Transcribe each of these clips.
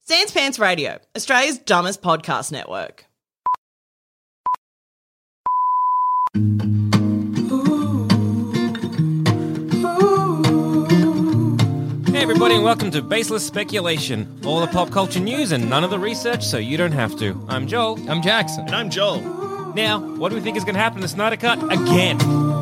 Sans Pants Radio, Australia's dumbest podcast network. Hey everybody and welcome to Baseless Speculation. All the pop culture news and none of the research so you don't have to. I'm Joel. I'm Jackson. And I'm Joel. Now, what do we think is going to happen in the Snyder Cut again?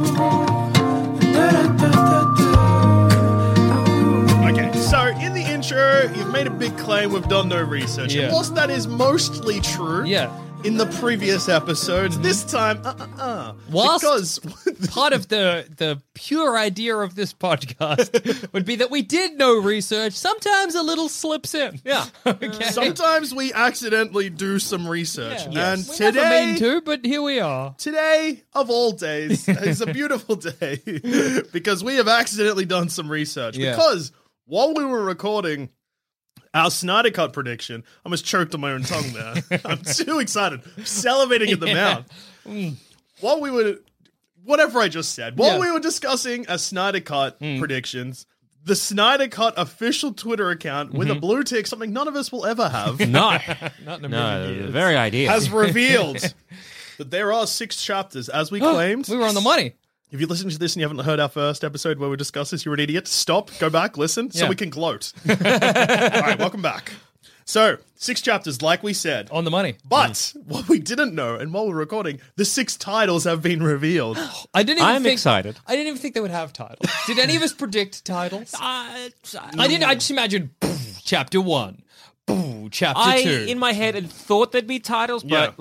Okay, so in the intro, you've made a big claim we've done no research. Yeah. And whilst that is mostly true, in the previous episodes, this time, Whilst because part of the pure idea of this podcast would be that we did no research. Sometimes a little slips in. Yeah. Okay. sometimes we accidentally do some research. Yeah. And We never today, mean to, but here we are. today of all days is a beautiful day because we have accidentally done some research. Yeah. Because while we were recording our Snyder Cut prediction, I almost choked on my own tongue there. I'm too excited. I'm salivating at the mouth. While we were, whatever I just said, while we were discussing our Snyder Cut predictions, the Snyder Cut official Twitter account with a blue tick, something none of us will ever have, No. Not in a No, million the years. very idea. has revealed that there are 6 chapters, as we claimed. We were on the money. If you're listening to this and you haven't heard our first episode where we discuss this, you're an idiot. Stop, go back, listen, so Yeah. we can gloat. All right, welcome back. So, 6 chapters, like we said. On the money. But what we didn't know, and while we're recording, the 6 titles have been revealed. I didn't even I'm think, excited. I didn't even think they would have titles. Did any of us predict titles? I didn't. I just imagined chapter 1, chapter 2. In my head, had thought there'd be titles, but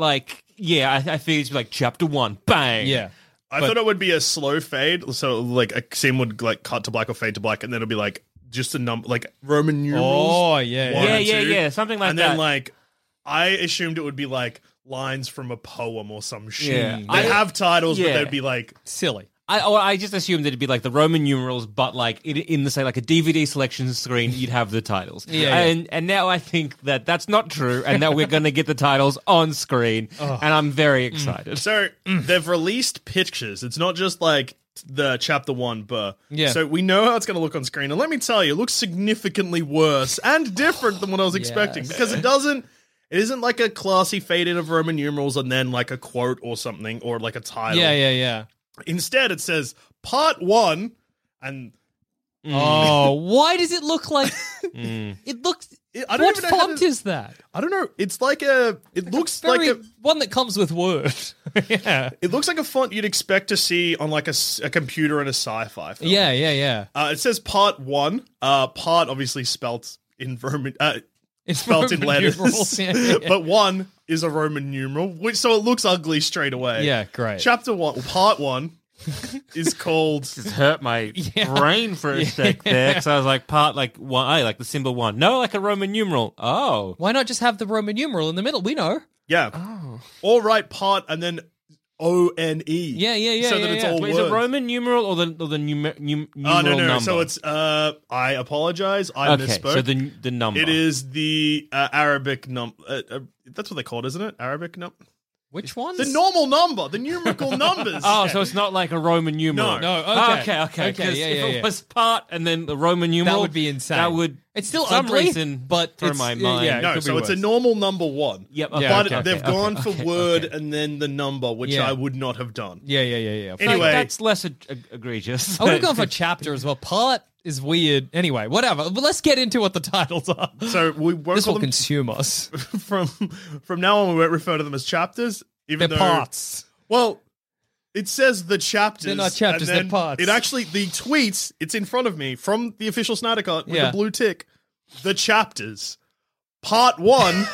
I figured it'd be like chapter 1, bang. Yeah. I thought it would be a slow fade, so like a scene would like cut to black or fade to black, and then it'll be like just a number, like Roman numerals. Oh, yeah. one Yeah, and yeah, two. yeah, something like and that. And then like, I assumed it would be like lines from a poem or some shit. Yeah. They have titles, but Yeah. they'd be like, Silly. I just assumed that it'd be like the Roman numerals, but like in the say like a DVD selection screen, you'd have the titles. Yeah. And now I think that that's not true, and that we're going to get the titles on screen, and I'm very excited. so they've released pictures. It's not just like the chapter 1, but Yeah. so we know how it's going to look on screen. And let me tell you, it looks significantly worse and different than what I was expecting because it isn't like a classy fade in of Roman numerals and then like a quote or something or like a title. Yeah. Instead, it says part 1 and Oh, why does it look like it looks? I don't What even know how font to- is that? I don't know. It's like it looks like Very one that comes with Word. Yeah, it looks like a font you'd expect to see on like a computer in a sci-fi film. yeah. It says part 1. Part obviously spelt in Roman. It's Spelt in Roman letters. numerals. Yeah. But 1 is a Roman numeral, which so it looks ugly straight away. Yeah, great. Chapter 1, part 1 is called. It hurt my brain for a sec there, because I was like part like 1, like the symbol 1. No, like a Roman numeral. Oh. Why not just have the Roman numeral in the middle? We know. Yeah. Or write part and then ONE. Yeah. So that it's all Wait, words. is it Roman numeral or the numeral Oh, no. number? So it's, I apologize. I okay, misspoke. so the number. It is the Arabic number. That's what they call it, isn't it? Arabic number? Which ones? The normal number, the numerical numbers. Oh, so it's not like a Roman numeral. No. Okay. Okay. 'Cause Yeah, if yeah. it was part and then the Roman numeral, That would be insane. That would, It's still for some ugly, reason, but through it's- my mind. yeah, it No, could so be it's a worse. normal number 1. Yep. Yeah, But okay, they've okay, gone for okay, word okay. and then the number, which Yeah. I would not have done. Yeah. Anyway. that's less egregious. I would have gone for chapter as well. Part is weird. Anyway, whatever. But let's get into what the titles are. So we won't This call will them consume us. from now on. We won't refer to them as chapters, even They're though parts. Well, it says the chapters. They're not chapters, and then they're parts. It actually the tweets. It's in front of me from the official Snyder Cut with Yeah. the blue tick. The chapters, part 1.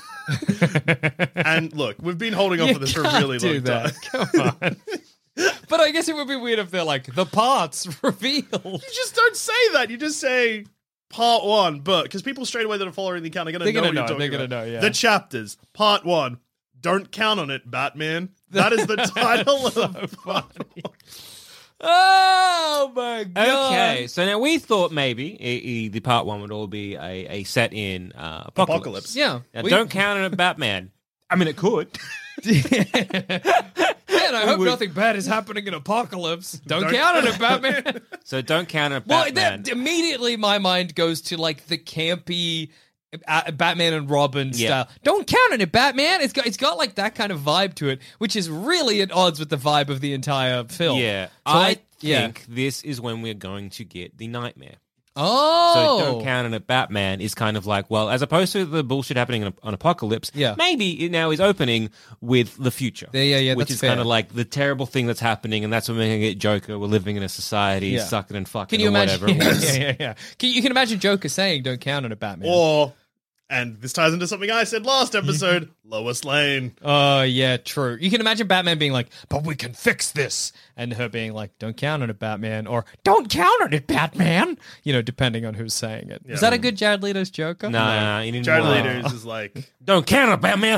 And look, we've been holding on You for this for a can't really do long time. that. Come on. But I guess it would be weird if they're like, the parts revealed. You just don't say that. You just say part 1, but because people straight away that are following the account are going to They're know gonna what you're know, talking they're about. gonna know, yeah. The chapters, part 1. Don't count on it, Batman. That is the title of part 1. Oh my god. Okay, so now we thought maybe the part 1 would all be a set in Apocalypse. Yeah. Now, We- don't count on it, Batman. I mean, it could. Man, I hope nothing bad is happening in Apocalypse. Don't count on it, Batman. So don't count on Well, Batman. that immediately my mind goes to like the campy Batman and Robin style. Don't count on it, Batman. It's got like that kind of vibe to it, which is really at odds with the vibe of the entire film. Yeah, So I think this is when we're going to get the nightmare. Oh, So Don't Count on It Batman is kind of like, well, as opposed to the bullshit happening on Apocalypse, maybe it now is opening with the future. Yeah, which that's is fair. kind of like the terrible thing that's happening, and that's when we're going to get Joker. We're living in a society, sucking and fucking Can you or imagine? whatever. Yeah. You can imagine Joker saying, "Don't count on it, Batman." Or, and this ties into something I said last episode, Lois Lane. Oh, yeah, true. You can imagine Batman being like, "But we can fix this," and her being like, "Don't count on it, Batman," or "Don't count on it, Batman." You know, depending on who's saying it. Is that a good Jared Leto's Joker? Nah, you need Jared more. Leto's is like, Don't count on it, Batman.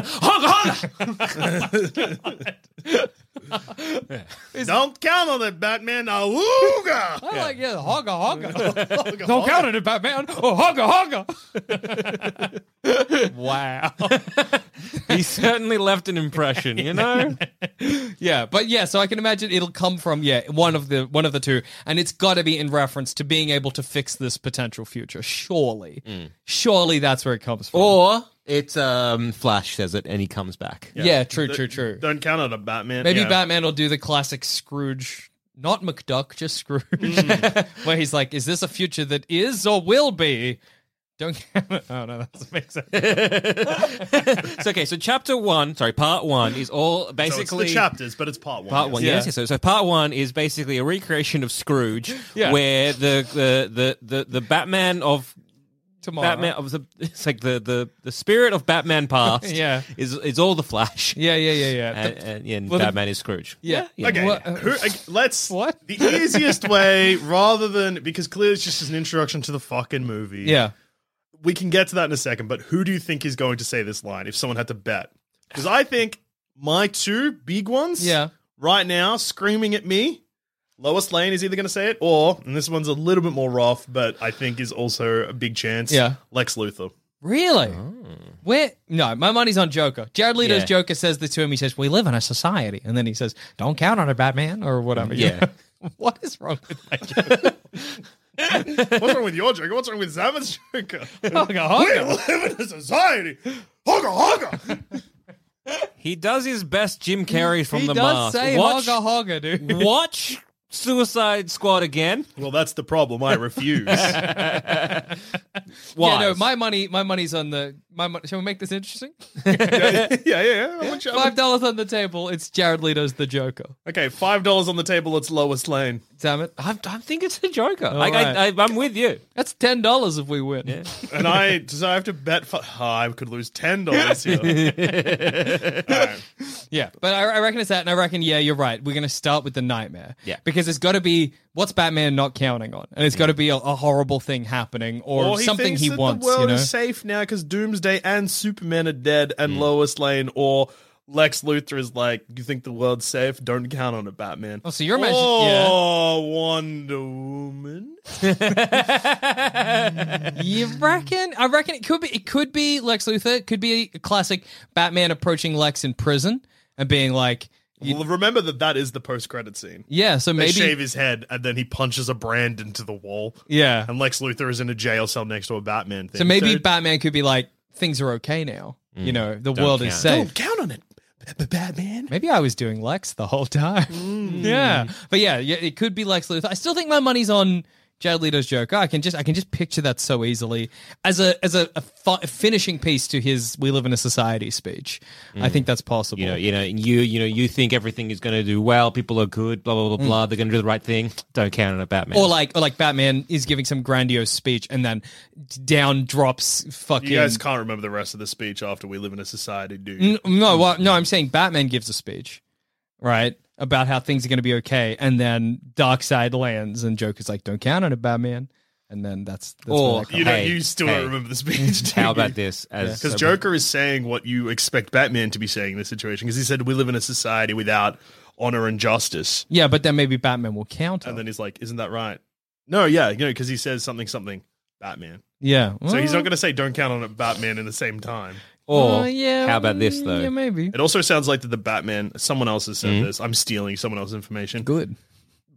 Hugga. don't count on it, Batman. Awooga! I like, hogga. Don't count on it, Batman. Oh, hogga. Wow. He certainly left an impression, you know? Yeah, but yeah, so I can imagine it'll come from one of the two, and it's got to be in reference to being able to fix this potential future. Surely that's where it comes from. Or it's Flash says it and he comes back. Yeah, true. Don't count on it, Batman. Maybe Yeah. Batman will do the classic Scrooge, not McDuck, just Scrooge, where he's like, "Is this a future that is or will be?" Don't. Oh no, that doesn't make sense. So, okay, so part one is all So it's basically the chapters, but it's part one. Part one, Yeah. yes. So part one is basically a recreation of Scrooge, Yeah. where the Batman of Tomorrow. it's like the spirit of Batman past, Yeah. is all the Flash, Yeah. and Well, the- Batman is Scrooge. Yeah. Okay, What- let's. What? The easiest way, rather than because clearly it's just an introduction to the fucking movie. Yeah. We can get to that in a second, but who do you think is going to say this line if someone had to bet? Because I think my two big ones right now screaming at me, Lois Lane is either going to say it or, and this one's a little bit more rough, but I think is also a big chance, Lex Luthor. Really? Where? No, my money's on Joker. Jared Leto's Yeah. Joker says this to him. He says, "We live in a society," and then he says, "Don't count on it, Batman," or whatever. you Yeah. know? What is wrong with my Joker? What's wrong with your Joker? What's wrong with Zamet's Joker? Hogga, We hogga. live in a society. Hogga, hogga. He does his best Jim Carrey from He the does mask. say Watch, hogga, hogga, dude. watch Suicide Squad again. Well, that's the problem. I refuse. Why? Yeah, no, my money's on the shall we make this interesting? yeah. $5 on the table. It's Jared Leto's the Joker. Okay, $5 on the table. It's Lois Lane. Damn it. I think it's the Joker. right. I'm with you. That's $10 if we win. Yeah. And does I have to bet? I could lose $10 here. All right. Yeah, but I reckon it's that, and I reckon, you're right. We're going to start with the nightmare. Yeah. Because it's got to be, what's Batman not counting on? And it's got to be a horrible thing happening, or something thinks he that wants, the world you know? is safe now because Doomsday and Superman are dead, and Lois Lane or Lex Luthor is like, you think the world's safe? Don't count on it, Batman. Oh, so you're imagining, Wonder Woman. You reckon? I reckon it could be Lex Luthor. It could be a classic Batman approaching Lex in prison and being like, Well, remember that is the post-credit scene. yeah, so They maybe, shave his head, and then he punches a brand into the wall. yeah. And Lex Luthor is in a jail cell next to a Batman thing. So maybe Batman could be like, things are okay now. You know, the world is count. safe. Don't count on it, Batman. Maybe I was doing Lex the whole time. Yeah. But yeah, it could be Lex Luthor. I still think my money's on Jared Leto's Joker. I can just picture that so easily as a finishing piece to his "We live in a society" speech. I think that's possible. You think everything is going to do well. People are good. Blah blah blah blah. They're going to do the right thing. Don't count on it, Batman. Or like Batman is giving some grandiose speech and then down drops fucking. You guys can't remember the rest of the speech after "We live in a society," do you? No, I'm saying Batman gives a speech, right, about how things are going to be okay, and then Darkseid lands, and Joker's like, "Don't count on it, Batman," and then that's Or- where that You comes. Hey, you still hey. don't remember the speech, do How you? about this? Because Joker is saying what you expect Batman to be saying in this situation. Because he said, "We live in a society without honor and justice," Yeah, but then maybe Batman will counter. and then he's like, "Isn't that right?" No, yeah, because he says something, Batman. yeah, So he's not going to say, "Don't count on it, Batman," in the same time. Or yeah. how about this though? Yeah, maybe. It also sounds like that the Batman. Someone else has said this. I'm stealing someone else's information. Good.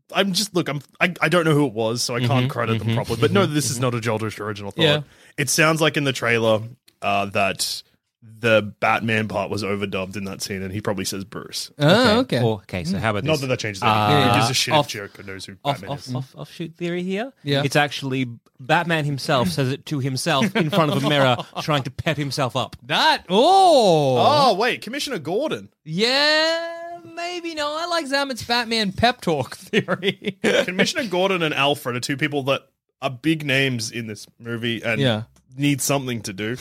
I'm just look. I don't know who it was, so I can't credit them properly. But no, this is not a Joel Dusha original thought. Yeah. It sounds like in the trailer that the Batman part was overdubbed in that scene, and he probably says Bruce. Oh, okay. Okay, so how about this? Not that changes anything. Who gives a shit if off- Jericho knows who Batman is? Offshoot theory here. Yeah. It's actually Batman himself says it to himself in front of a mirror, trying to pep himself up. Oh, wait, Commissioner Gordon. Yeah, maybe. No, I like Zamet's Batman pep talk theory. Commissioner Gordon and Alfred are two people that are big names in this movie and need something to do.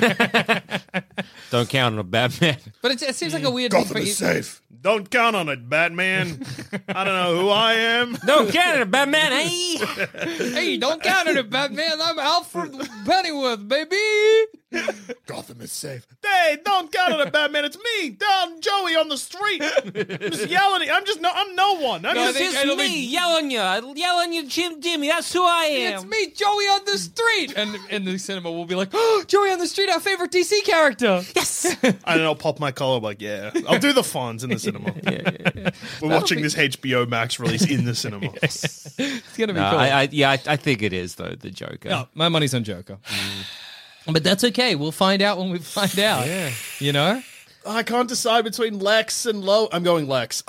Don't count on a Batman. But it seems like a weird thing Gotham for is safe. Don't count on it, Batman. I don't know who I am. Don't count on a Batman. Hey, Hey, don't count on it, Batman. I'm Alfred Pennyworth, baby. Gotham is safe. Hey, don't count on it, Batman. It's me, down Joey on the street. Just yelling. I'm no one. I'm No, just I don't think- yell on you. I yell on you, Jimmy. That's who I am. It's me, Joey on the street. And in the cinema, we'll be like, oh, Joey on the street, our favorite DC character. Yes. And then I'll pop my collar like, yeah. I'll do the fonts in the cinema. We're watching this HBO Max release in the cinema. It's going to be No, cool. I think it is though the Joker. No, my money's on Joker. But that's okay. We'll find out when we find out. Yeah. You know? I can't decide between Lex and Lo. I'm going Lex.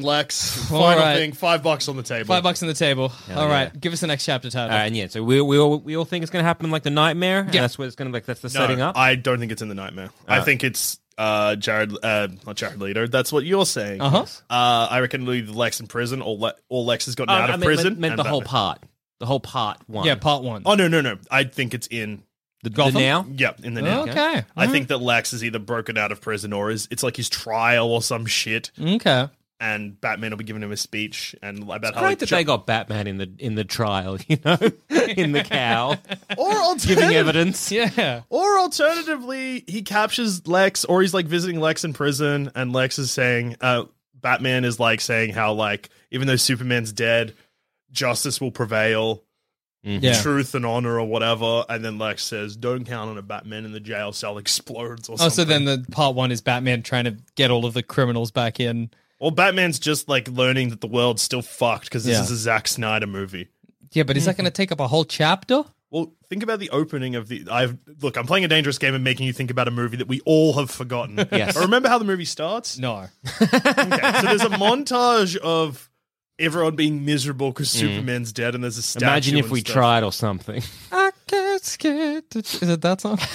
All Final right. thing, $5 on the table. $5 on the table. All right. Give us the next chapter title. And yeah, so we all think it's going to happen like the Nightmare. And that's what it's going to like. That's the setting up. I don't think it's in the Nightmare. I think it's not Jared Leto. That's what you're saying. Uh-huh. I reckon leave Lex in prison, or Lex has gotten out of prison. Meant and the whole Batman. part. The whole part one. Yeah, part one. Oh no! I think it's in. the Gotham? now. Yeah, in the now. Okay. I think that Lex is either broken out of prison or it's like his trial or some shit, Okay. and Batman will be giving him a speech and about It's how great that they got Batman in the trial, you know, in the cow, or giving evidence. Yeah. Or alternatively, he captures Lex, or he's like visiting Lex in prison, and Lex is saying, Batman is like saying how like even though Superman's dead, justice will prevail, Yeah. truth and honor or whatever. And then Lex says, "Don't count on a Batman," and the jail cell explodes or something. Oh, so then the part one is Batman trying to get all of the criminals back in. Well, Batman's just like learning that the world's still fucked because this Yeah. is a Zack Snyder movie. Yeah, but is that going to take up a whole chapter? Well, think about the opening of the. I'm playing a dangerous game and making you think about a movie that we all have forgotten. Yes. But remember how the movie starts? No. Okay, so there's a montage of everyone being miserable because Superman's dead, and there's a statue. Imagine if and we stuff. tried or something. I get scared. Is it that song?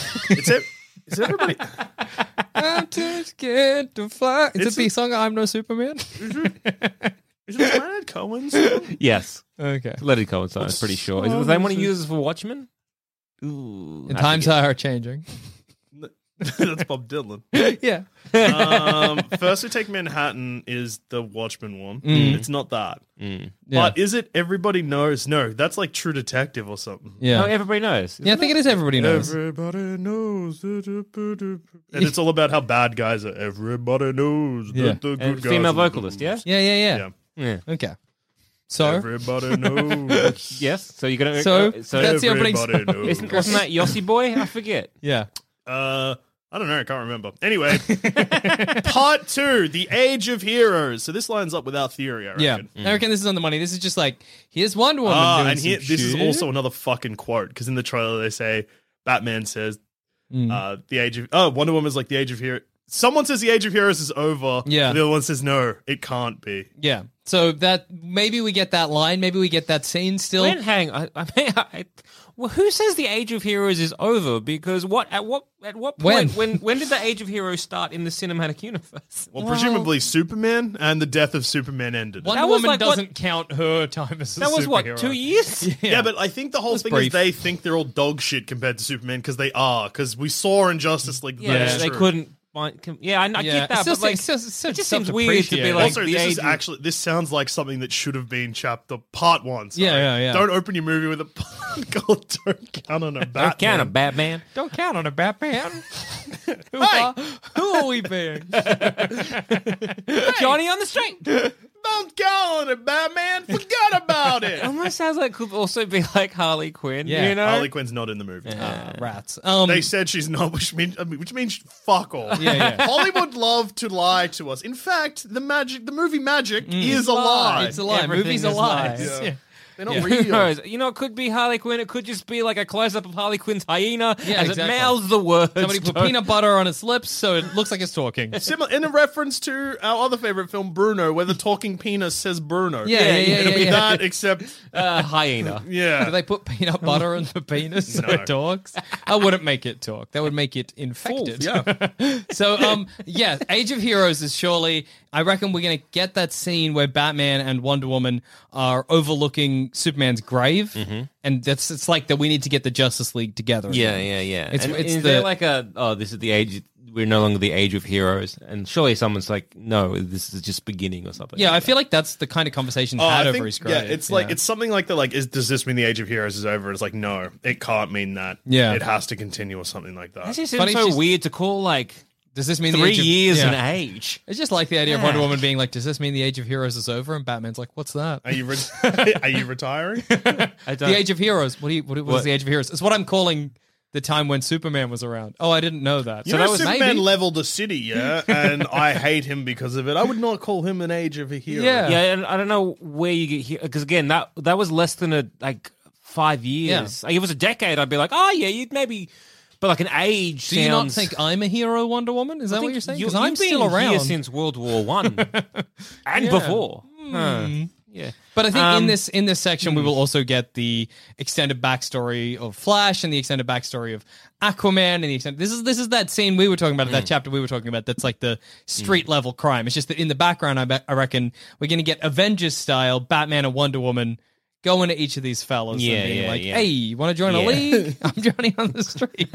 Is everybody? I'm too scared to fly. Is It's it the song I'm No Superman? Is it Leonard Cohen's song? Yes, Okay. Leonard Cohen song. I'm pretty sure. Does they want to use this for Watchmen? Ooh, And times are changing. That's Bob Dylan. Yeah. First We Take Manhattan is the Watchmen one. It's not that. Yeah. But is it Everybody Knows? No, that's like True Detective or something. Yeah. Oh, everybody knows. Yeah, I think it is Everybody Knows. Everybody knows. And it's all about how bad guys are. Everybody knows Yeah. that the good And guys female are the vocalist, yeah? Yeah. Yeah. Okay. So, Everybody knows. Yes. So you're gonna. So that's the opening Everybody song. knows. Wasn't that Yossi Boy? I forget. yeah. I don't know. I can't remember. Anyway, part 2, The Age of Heroes. So this lines up with our theory, I reckon. Yeah. I reckon this is on the money. This is just like, here's Wonder Woman doing And some this is shit. also another fucking quote, because in the trailer they say, Batman says, the age of... Oh, Wonder Woman's like, the age of heroes... Someone says the age of heroes is over. Yeah. The other one says, no, it can't be. Yeah. So that, maybe we get that line. Maybe we get that scene still. Well, who says the Age of Heroes is over? Because at what point when did the Age of Heroes start in the cinematic universe? Well, presumably Superman and the death of Superman ended. Wonder That was Woman like, doesn't count her time as a That was what, superhero. 2 years? Yeah, but I think the whole thing brief. is they think they're all dog shit compared to Superman, because they are. Because we saw in Justice League. Yeah, that is they true. couldn't. I get that, but like, it's just it just seems weird to be like Also, the this age is of- actually this sounds like something that should have been part 1. Sorry. Yeah. Don't open your movie with a part called "Don't Count on a Batman." Don't count a Batman. Don't count on a Batman. Who are we being? Johnny on the street. Don't go on it, Batman. Forget about it. Almost sounds like it could also be like Harley Quinn. Yeah. You know, Harley Quinn's not in the movie. Rats. They said she's not, which means fuck all. Yeah. Hollywood love to lie to us. In fact, the movie Magic is a lie. It's a lie. Everything Movies is are lies. Yeah. Yeah. They're not Who real. knows? You know, it could be Harley Quinn. It could just be like a close-up of Harley Quinn's hyena Yeah, as exactly. it mouths the words. Somebody put Don't- peanut butter on its lips so it looks like it's talking. Similar in a reference to our other favorite film, Bruno, where the talking penis says Bruno. Yeah. It'll be that, except hyena. yeah. Do they put peanut butter on the penis so No. it talks? I wouldn't make it talk. That would make it infected. yeah. So, Age of Heroes is surely, I reckon we're going to get that scene where Batman and Wonder Woman are overlooking Superman's grave. And it's like that we need to get the Justice League together. Yeah. It's- And it's is the- there like this is the age, we're no longer the age of heroes, and surely someone's like, no, this is just beginning or something. Yeah, I feel like that's the kind of conversation had over his grave. yeah, it's like it's something like does this mean the Age of Heroes is over? It's like, no, it can't mean that. Yeah. It has to continue or something like that. That just Funny seems so she's- weird to call like Does this mean the 3 age of, years yeah. an age. It's just like the idea of Wonder Woman being like, does this mean the Age of Heroes is over? And Batman's like, what's that? Are you are you retiring? I don't. The Age of Heroes. What is the Age of Heroes? It's what I'm calling the time when Superman was around. Oh, I didn't know that. You know, that was Superman maybe. leveled a city, yeah, and I hate him because of it. I would not call him an Age of a hero. Yeah. Yeah, and I don't know where you get here because again, that was less than 5 years. Like, if it was a decade, I'd be like, oh yeah, you'd maybe. But like an age, Do you not sounds- think I'm a hero, Wonder Woman? Is that what you're saying? Because I'm you've been still around. here since World War One and before. Yeah. But I think in this section we will also get the extended backstory of Flash and the extended backstory of Aquaman and the extended. This is that scene we were talking about, that chapter we were talking about. That's like the street level crime. It's just that in the background, I reckon we're going to get Avengers style Batman and Wonder Woman going to each of these fellas Yeah, and being yeah, like, yeah. "Hey, you want to join a Yeah. league? I'm joining on the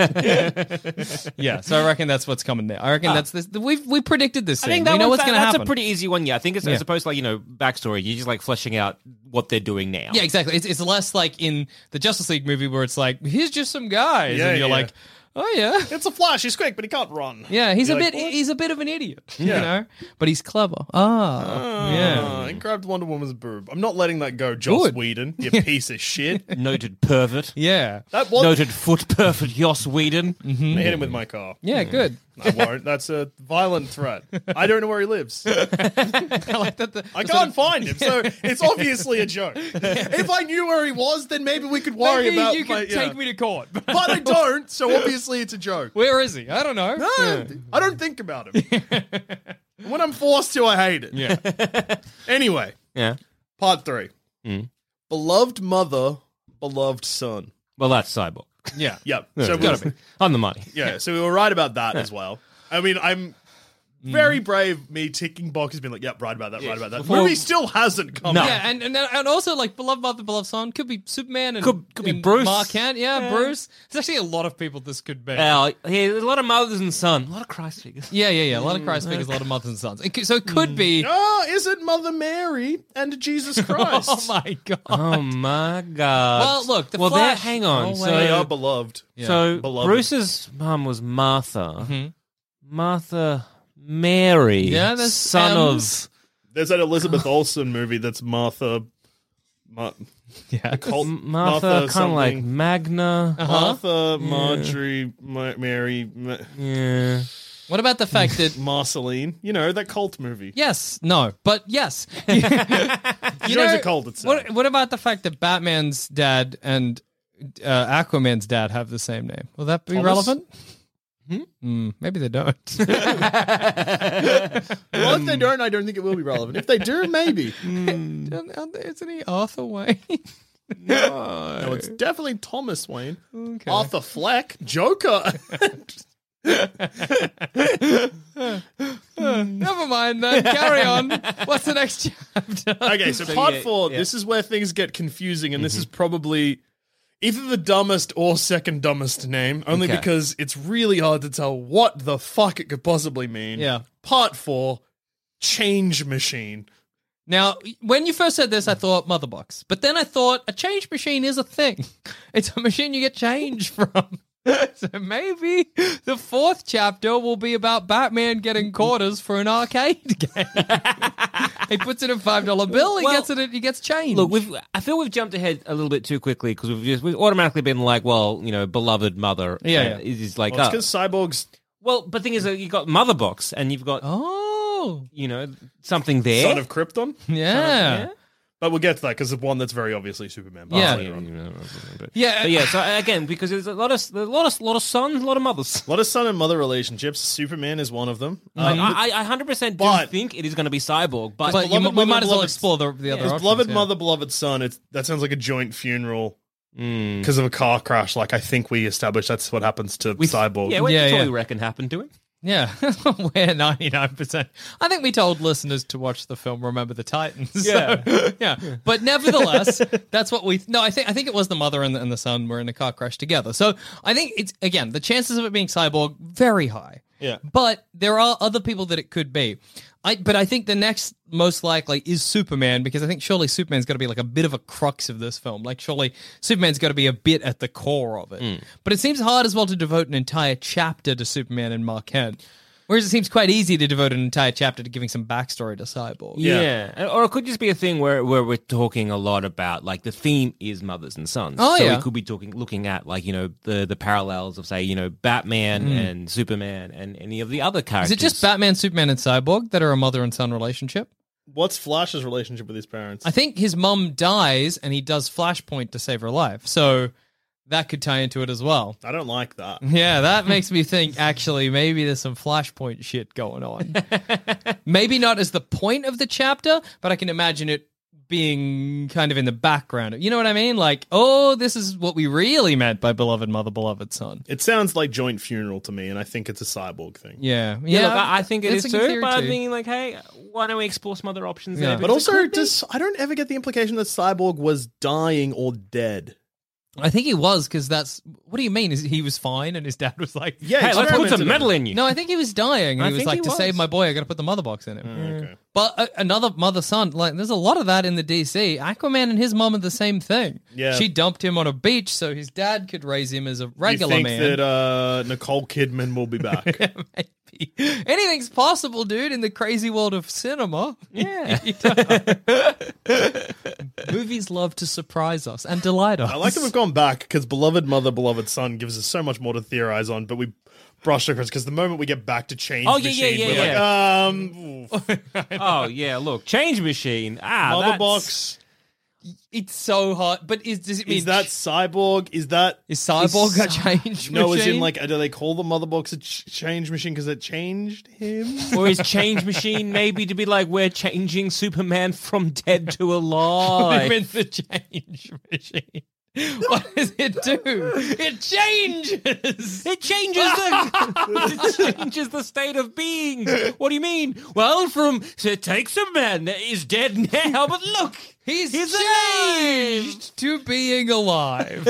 street." Yeah, so I reckon that's what's coming there. I reckon that's this. We predicted this. I Scene. think that we know one's- what's going to that's happen. a pretty easy one. Yeah, I think it's Yeah. as opposed to backstory. You're just like fleshing out what they're doing now. Yeah, exactly. It's less like in the Justice League movie where it's like, here's just some guys, Yeah, and you're yeah. like, oh yeah, It's a Flash. He's quick, but he can't run. yeah. He's You're a like, bit, what? he's a bit of an idiot, you Yeah. know, but he's clever. Yeah. He grabbed Wonder Woman's boob. I'm not letting that go, Joss Good. Whedon. You piece of shit. Noted pervert. Yeah, That was. Noted foot pervert. Joss Whedon. I hit him with my car. yeah, good. I won't. That's a violent threat. I don't know where he lives. I like that. I can't find him, so it's obviously a joke. If I knew where he was, then maybe we could worry Maybe about. you could take me to court, but I don't. So obviously it's a joke. where is he? I don't know. No, I don't think about him. When I'm forced to, I hate it. Yeah, Anyway, Yeah. part 3. Beloved mother, beloved son. Well, that's Cyborg. yeah. Yep. So Gotta be on the money. yeah, so we were right about that as well. I mean, I'm very brave, me ticking boxes, being like, yep, right about that, right about that. Well, Movie still hasn't come No. out. Yeah, and also like beloved mother, beloved son could be Superman and Could be and Bruce. Mark Kent, Bruce. There's actually a lot of people this could be. Yeah, a lot of mothers and sons. A lot of Christ figures. Yeah. A lot of Christ figures, a lot of mothers and sons. So it could be. Oh, is it Mother Mary and Jesus Christ? Oh my god. Oh my God. Well, look, the there. Flash- Hang on. Oh, so, wait. They are beloved. so Beloved. Bruce's mum was Martha. Martha Mary. Yeah, there's son M's. of. There's that Elizabeth Olsen movie that's Martha. Yeah. Martha, kind of like something. Magna. Martha, Marjorie, Mary, Yeah. What about the fact that Marceline. You know, that cult movie. yes, no, but yes. She joins a cult, it's sad. what about the fact that Batman's dad and Aquaman's dad have the same name? Will that be Thomas? relevant? Maybe they don't. Well, if they don't, I don't think it will be relevant. If they do, maybe. Isn't he Arthur Wayne? No, it's definitely Thomas Wayne. Arthur Fleck. Joker. Never mind then. Carry on. What's the next chapter? Okay, so part yeah, 4, yeah. this is where things get confusing, and this is probably either the dumbest or second dumbest name, only Okay. because it's really hard to tell what the fuck it could possibly mean. Yeah. Part 4, Change Machine. Now, when you first said this, I thought mother box, but then I thought a change machine is a thing. It's a machine you get change from. So maybe the fourth chapter will be about Batman getting quarters for an arcade game. He puts in a $5 bill. He gets change. Look, I feel we've jumped ahead a little bit too quickly because we've automatically been like, well, beloved mother. Yeah. Is like, Well, it's because cyborgs, well, but the thing is, you got Mother Box and you've got, something there. son of Krypton. yeah. But we'll get to that because of one that's very obviously Superman. Yeah. later on. But Yeah. yeah. So again, because there's a lot of sons, a lot of mothers. A lot of son and mother relationships. Superman is one of them. I 100% do but- think it is going to be Cyborg, but But Beloved we mother, might as well beloved- explore the other Because options. beloved yeah. mother, beloved son. That sounds like a joint funeral because of a car crash. Like I think we established that's what happens to Cyborg. yeah, what Yeah, do yeah. you reckon happened to him? Yeah, we're 99%. I think we told listeners to watch the film Remember the Titans. Yeah. So, yeah. But nevertheless, that's what we... No, I think it was the mother and the son were in a car crash together. So I think it's, again, the chances of it being Cyborg, very high. Yeah. But there are other people that it could be. But I think the next most likely is Superman, because I think surely Superman's got to be like a bit of a crux of this film. Like surely Superman's got to be a bit at the core of it. But it seems hard as well to devote an entire chapter to Superman and Mark Kent. Whereas it seems quite easy to devote an entire chapter to giving some backstory to Cyborg. Yeah. Or it could just be a thing where we're talking a lot about, like, the theme is mothers and sons. Oh, so yeah. we could be looking at, like, the parallels of, say, Batman and Superman and any of the other Is characters. it just Batman, Superman, and Cyborg that are a mother and son relationship? What's Flash's relationship with his parents? I think his mum dies and he does Flashpoint to save her life. So that could tie into it as well. I don't like that. Yeah, that makes me think, actually, maybe there's some Flashpoint shit going on. Maybe not as the point of the chapter, but I can imagine it being kind of in the background. You know what I mean? Like, oh, this is what we really meant by beloved mother, beloved son. It sounds like joint funeral to me, and I think it's a Cyborg thing. Yeah. Yeah, look, I think it that's is a good too, theory but I'm thinking, like, hey, why don't we explore some other options Yeah. there? But Because it also, could be. I don't ever get the implication that Cyborg was dying or dead. I think he was, because that's... What do you mean? Is he was fine and his dad was like... Yeah, Hey, let's put some experimented metal on in you. No, I think he was dying. And I he was think like, he to was. save my boy, I got to put the mother box in him. Okay. But another mother-son, like, there's a lot of that in the DC. Aquaman and his mom are the same thing. Yeah. She dumped him on a beach so his dad could raise him as a You regular think man. that Nicole Kidman will be back? Maybe. Anything's possible, dude, in the crazy world of cinema. Yeah. Movies love to surprise us and delight us. I like that we've gone back because beloved mother, beloved son gives us so much more to theorize on, but we brushed across because the moment we get back to Change Oh, yeah, Machine, yeah, we're like, Oh, yeah, look. Change Machine. Mother That's... Box. It's so hard. But does it mean... Is that Cyborg? Is that... Is Cyborg a change No, as machine? in, like, do they call the Mother Box a change machine because it changed him? Or is Change Machine maybe to be like, we're changing Superman from dead to alive? I'm in the change machine. What does it do? It changes. It changes the state of being. What do you mean? Well, take Superman is dead now, but look, He's alive. changed to being alive.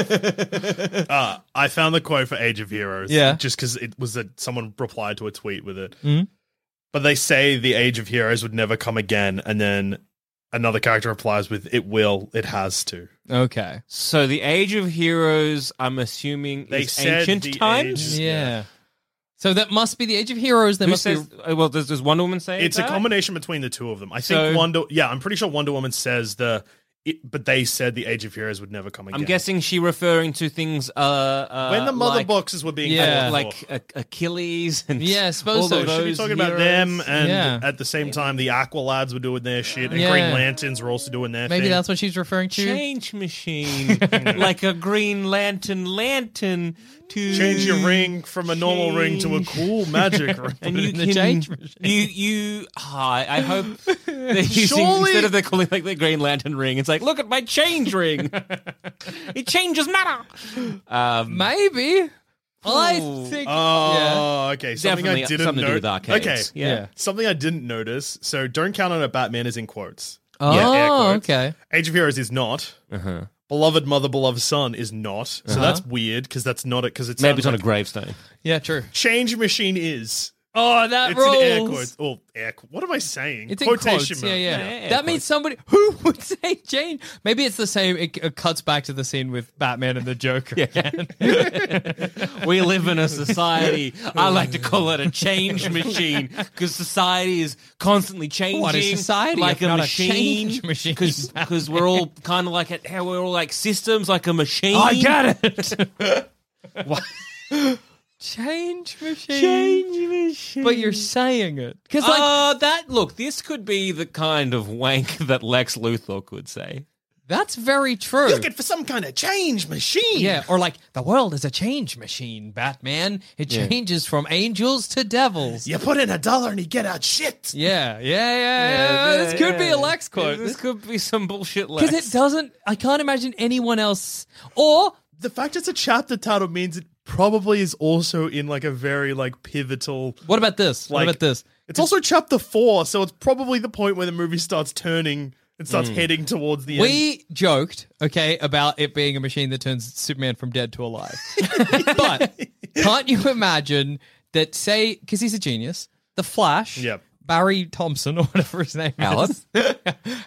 I found the quote for Age of Heroes. Yeah. Just because it was that someone replied to a tweet with it. But they say the Age of Heroes would never come again, and then another character replies with, it will, it has to. Okay. So the Age of Heroes, I'm assuming, They is said ancient the times. age- Yeah. So that must be the Age of Heroes. There Who must says? be. Well, does Wonder Woman say It's that? a combination between the two of them. I So- think I'm pretty sure Wonder Woman says but they said the Age of Heroes would never come again. I'm guessing she referring to things when the Mother like, Boxes were being Yeah. fought like for. Achilles and Yeah, I suppose all so. of Should Should be those talking about heroes. them, and Yeah. at the same time, the Aqualads were doing their shit, and Yeah. Green Lanterns were also doing their Maybe thing. that's what she's referring to. Change machine, like a Green lantern to Change your ring from a normal ring to a cool magic ring. And you in the can change machine. I hope they're using Surely- instead of they're calling like the Green Lantern ring. It's like, look at my change ring. It changes matter. Maybe. I Ooh. think. Oh, okay. Something Definitely I didn't something to do notice. with arcades. Okay, Yeah. something I didn't notice. So, don't count on it. Batman is in quotes. Oh, air quotes. okay. Age of Heroes is not. Beloved mother, beloved son is not. So that's weird because that's not it. Because it's Maybe it's on a gravestone. Yeah, true. Change Machine is. Oh, that It's rules. in air quotes. Oh, what am I saying? It's in Quotation quotes. marks. Yeah. That means somebody who would say change. Maybe it's the same. It cuts back to the scene with Batman and the Joker. again. We live in a society. I like to call it a change machine because society is constantly changing. What is society Like if a not a machine? change machine? Because we're all kind of like how we're all like systems, like a machine. I get it. Change machine. Change machine. But you're saying it because like this could be the kind of wank that Lex Luthor could say. that's very true. Looking for some kind of change machine. Yeah, or like the world is a change machine, Batman. It changes from angels to devils. You put in $1 and you get out shit. Yeah. This could be a Lex quote. This could be some bullshit Lex. Because it doesn't. I can't imagine anyone else. Or The fact it's a chapter title means it probably is also in like a very like pivotal. what about this? Like, what about this? It's also chapter 4, so it's probably the point where the movie starts turning and starts heading towards the end. We joked, okay, about it being a machine that turns Superman from dead to alive. But can't you imagine that, say, because he's a genius, the Flash, Yep. Barry Thompson or whatever his name Alice? is,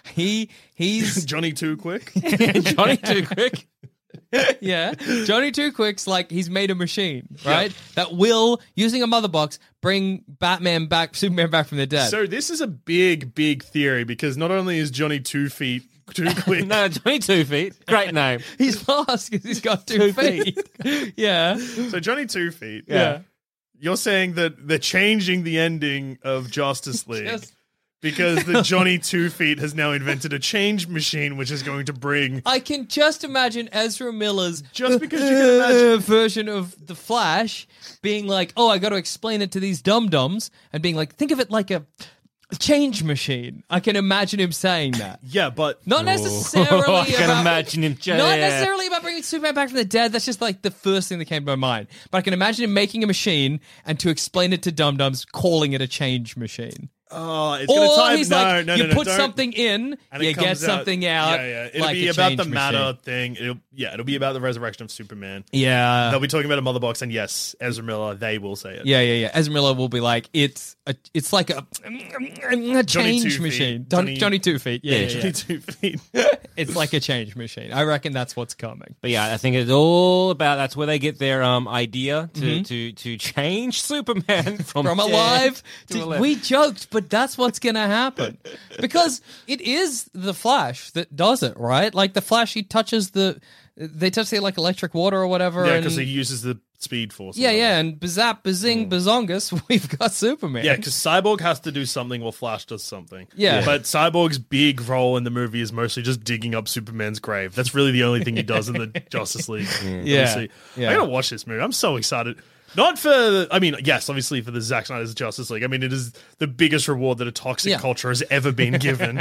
he's Johnny Too Quick. Johnny Too Quick. yeah, Johnny Two Quick's like he's made a machine, right? That will, using a mother box, bring Superman back from the dead. So this is a big, big theory because not only is Johnny 2 feet too quick, No, Johnny 2 Feet. Great name. he's fast because he's got 2 feet. Yeah. so Johnny 2 feet. Yeah. You're saying that they're changing the ending of Justice League Just- because the Johnny 2 feet has now invented a change machine, which is going to bring. I can just imagine Ezra Miller's Just because you can imagine. version of the Flash being like, "Oh, I got to explain it to these dum-dums," and being like, "Think of it like a change machine." I can imagine him saying that. Yeah, but Not necessarily I can about imagine him. not necessarily about bringing Superman back from the dead. That's just like the first thing that came to my mind. But I can imagine him making a machine and to explain it to dum-dums, calling it a change machine. it's going to Or tie. he's No, like, no, you no, put don't. something in, And you it get comes something out. Yeah. It'll like be a about change the matter machine. thing. It'll be about the resurrection of Superman. Yeah. They'll be talking about a mother box, and yes, Ezra Miller, they will say it. Yeah. Ezra Miller will be like, it's like a change 2 feet. machine. Johnny- Johnny 2 feet. Yeah. Johnny 2 feet. It's like a change machine. I reckon that's what's coming. But yeah, I think it's all about that's where they get their idea to change Superman from From dead alive to to, alive. we joked, but that's what's going to happen because it is the Flash that does it, right? Like the Flash, they touch the like electric water or whatever. Yeah, and- because he uses the speed force. yeah, and bazap, bazing, bazongus, we've got Superman. Yeah, because Cyborg has to do something while Flash does something. Yeah. But Cyborg's big role in the movie is mostly just digging up Superman's grave. That's really the only thing he does in the Justice League. Obviously. Yeah. I gotta watch this movie. I'm so excited. Not for, I mean, yes, obviously for the Zack Snyder's Justice League. I mean, it is the biggest reward that a toxic Yeah. culture has ever been given.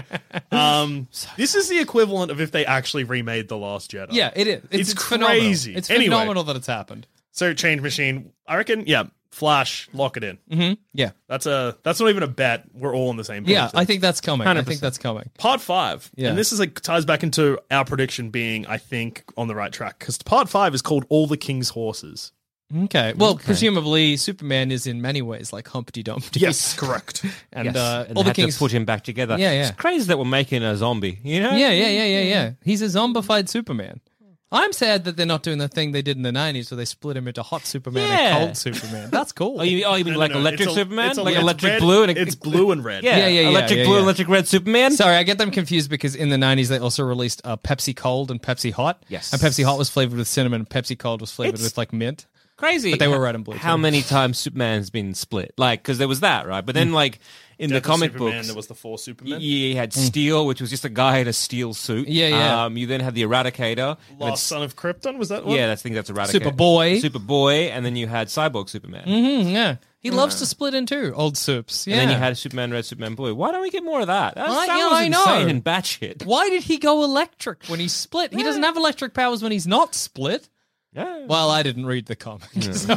This is the equivalent of if they actually remade The Last Jedi. Yeah, it is. It's crazy. Phenomenal. It's Anyway. phenomenal that it's happened. So, Change Machine, I reckon, yeah, Flash, lock it in. Yeah. That's not even a bet. We're all on the same page. Yeah, there. I think that's coming. I 100%. think that's coming. Part 5. Yeah. And this is like ties back into our prediction being, I think, on the right track. Because part 5 is called All the King's Horses. Okay. Well, presumably Superman is in many ways like Humpty Dumpty. correct. And, Yes, and all the had to kings. put him back together. Yeah, yeah. It's crazy that we're making a zombie. You know? Yeah. He's a zombified Superman. I'm sad that they're not doing the thing they did in the 90s where they split him into hot Superman Yeah. and cold Superman. That's cool. Oh, you mean No, like no, electric it's a- Superman? it's a- Like it's electric red- blue? It's blue and red. Yeah, Yeah, electric blue, electric red Superman? Sorry, I get them confused because in the 90s they also released Pepsi Cold and Pepsi Hot. Yes. And Pepsi Hot was flavored with cinnamon and Pepsi Cold was flavored with like mint. Crazy. But they were red and blue, How too. many times Superman's been split? Like, because there was that, right? But then, like, in the Death of comic Superman, books, there was the 4 Supermen. you had Steel, which was just a guy in a steel suit. Yeah. You then had the Eradicator. and Lost Son of Krypton, was that one? Yeah, I think that's Eradicator. Superboy. Superboy, and then you had Cyborg Superman. Yeah. He loves to split in two, old Supes. Yeah. And then you had Superman Red, Superman Blue. Why don't we get more of that? That I was know. insane and batshit. Why did he go electric when he split? He doesn't have electric powers when he's not split. Yeah. Well, I didn't read the comic.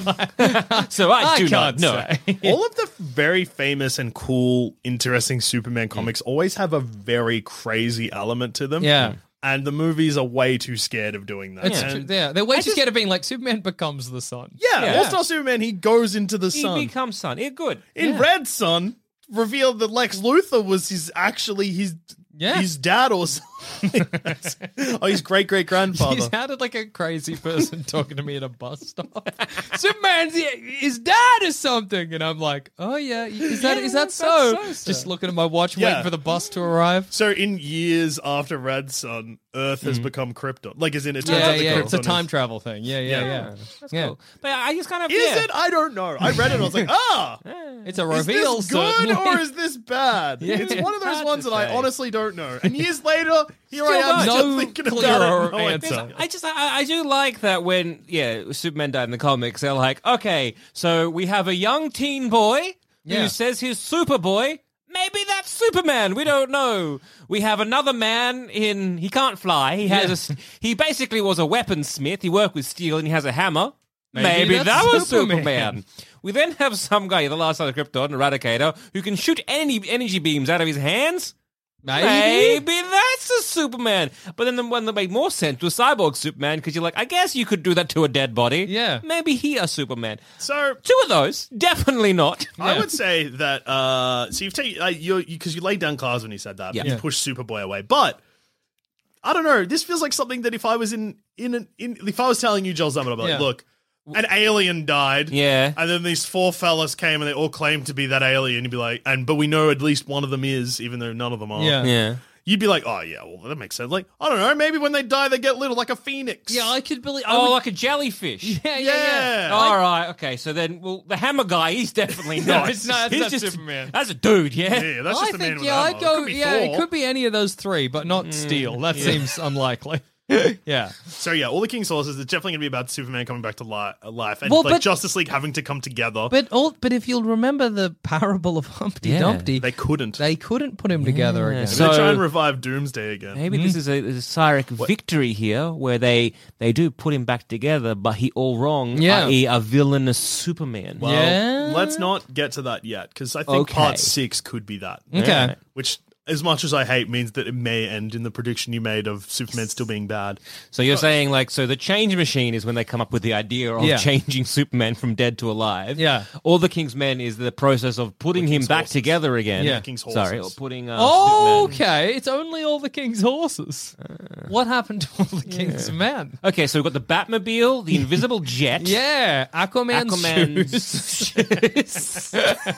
So I do can't not know. say. All of the very famous and cool, interesting Superman comics always have a very crazy element to them. Yeah. And the movies are way too scared of doing that. It's And- true. Yeah, they're way too scared of being like Superman becomes the sun. Yeah, All-Star Superman, he goes into the He sun. becomes Sun. Yeah, good. In Red Sun, revealed that Lex Luthor was his dad or something. His great-great-grandfather. He sounded like a crazy person talking to me at a bus stop. Superman's his dad or something, and I'm like, oh yeah, is that so? Just looking at my watch, waiting for the bus to arrive. So in years after Red Sun, Earth has become Krypton. Like, as in it turns Yeah, out that yeah, Krypton it's a time is- travel thing. Yeah. That's cool. But I just kind of Is it? I don't know. I read it and I was like, It's a is reveal. this good certainly. or is this bad? It's one of those hard ones to that I say. honestly don't know. And years later, here I am don't. still No thinking clearer about it. answer. I do like that when Superman died in the comics. They're like, okay, so we have a young teen boy Yeah. who says he's Superboy. Maybe that's Superman. We don't know. We have another man he can't fly. He basically was a weaponsmith. He worked with steel and he has a hammer. Maybe that's that was Superman. Superman. We then have some guy, the last side of Krypton, Eradicator, who can shoot energy beams out of his hands. Maybe that's a Superman. But then the one that made more sense was Cyborg Superman, because you're like, I guess you could do that to a dead body. Yeah. Maybe he a Superman. So Two of those, definitely not. I would say that. So you've taken because you laid down cards when you said that. Yeah. You pushed Superboy away, but I don't know. This feels like something that if I was if I was telling you, Joel Zammit, I'd be like, Yeah. look, an alien died. Yeah. And then these four fellas came and they all claimed to be that alien. You'd be like, but we know at least one of them is, even though none of them are. Yeah. Yeah. You'd be like, oh yeah, well that makes sense. Like, I don't know, maybe when they die they get little, like a phoenix. Yeah, I could believe. Like a jellyfish. Yeah. All right, okay. So then, the hammer guy, he's definitely not. that's not He's just Superman. That's a dude, yeah? Yeah, that's just I a man think, with I'd armor. go. It could be It Thor. could be any of those three, but not Steel. That seems unlikely. Yeah. So yeah, all the King's Horses. It's definitely going to be about Superman coming back to life, and Well, like but- Justice League having to come together. But if you'll remember the parable of Humpty Yeah. Dumpty, They couldn't. they couldn't put him together again. So- They try and revive Doomsday again. Maybe this is a Cyric victory here, where they do put him back together, but he all wrong, Yeah. i.e. a villainous Superman. Well, Yeah. let's not get to that yet, because I think Okay. part 6 could be that. Okay. Which, as much as I hate, means that it may end in the prediction you made of Superman still being bad. So you're saying, so the change machine is when they come up with the idea of Yeah. changing Superman from dead to alive. Yeah. All the King's Men is the process of putting him King's back horses. together again. Yeah. King's Sorry, or horses. putting Oh, Superman. okay. It's only all the King's horses. What happened to all the King's men? Okay, so we've got the Batmobile, the Invisible Jet. Yeah, Aquaman's shoes.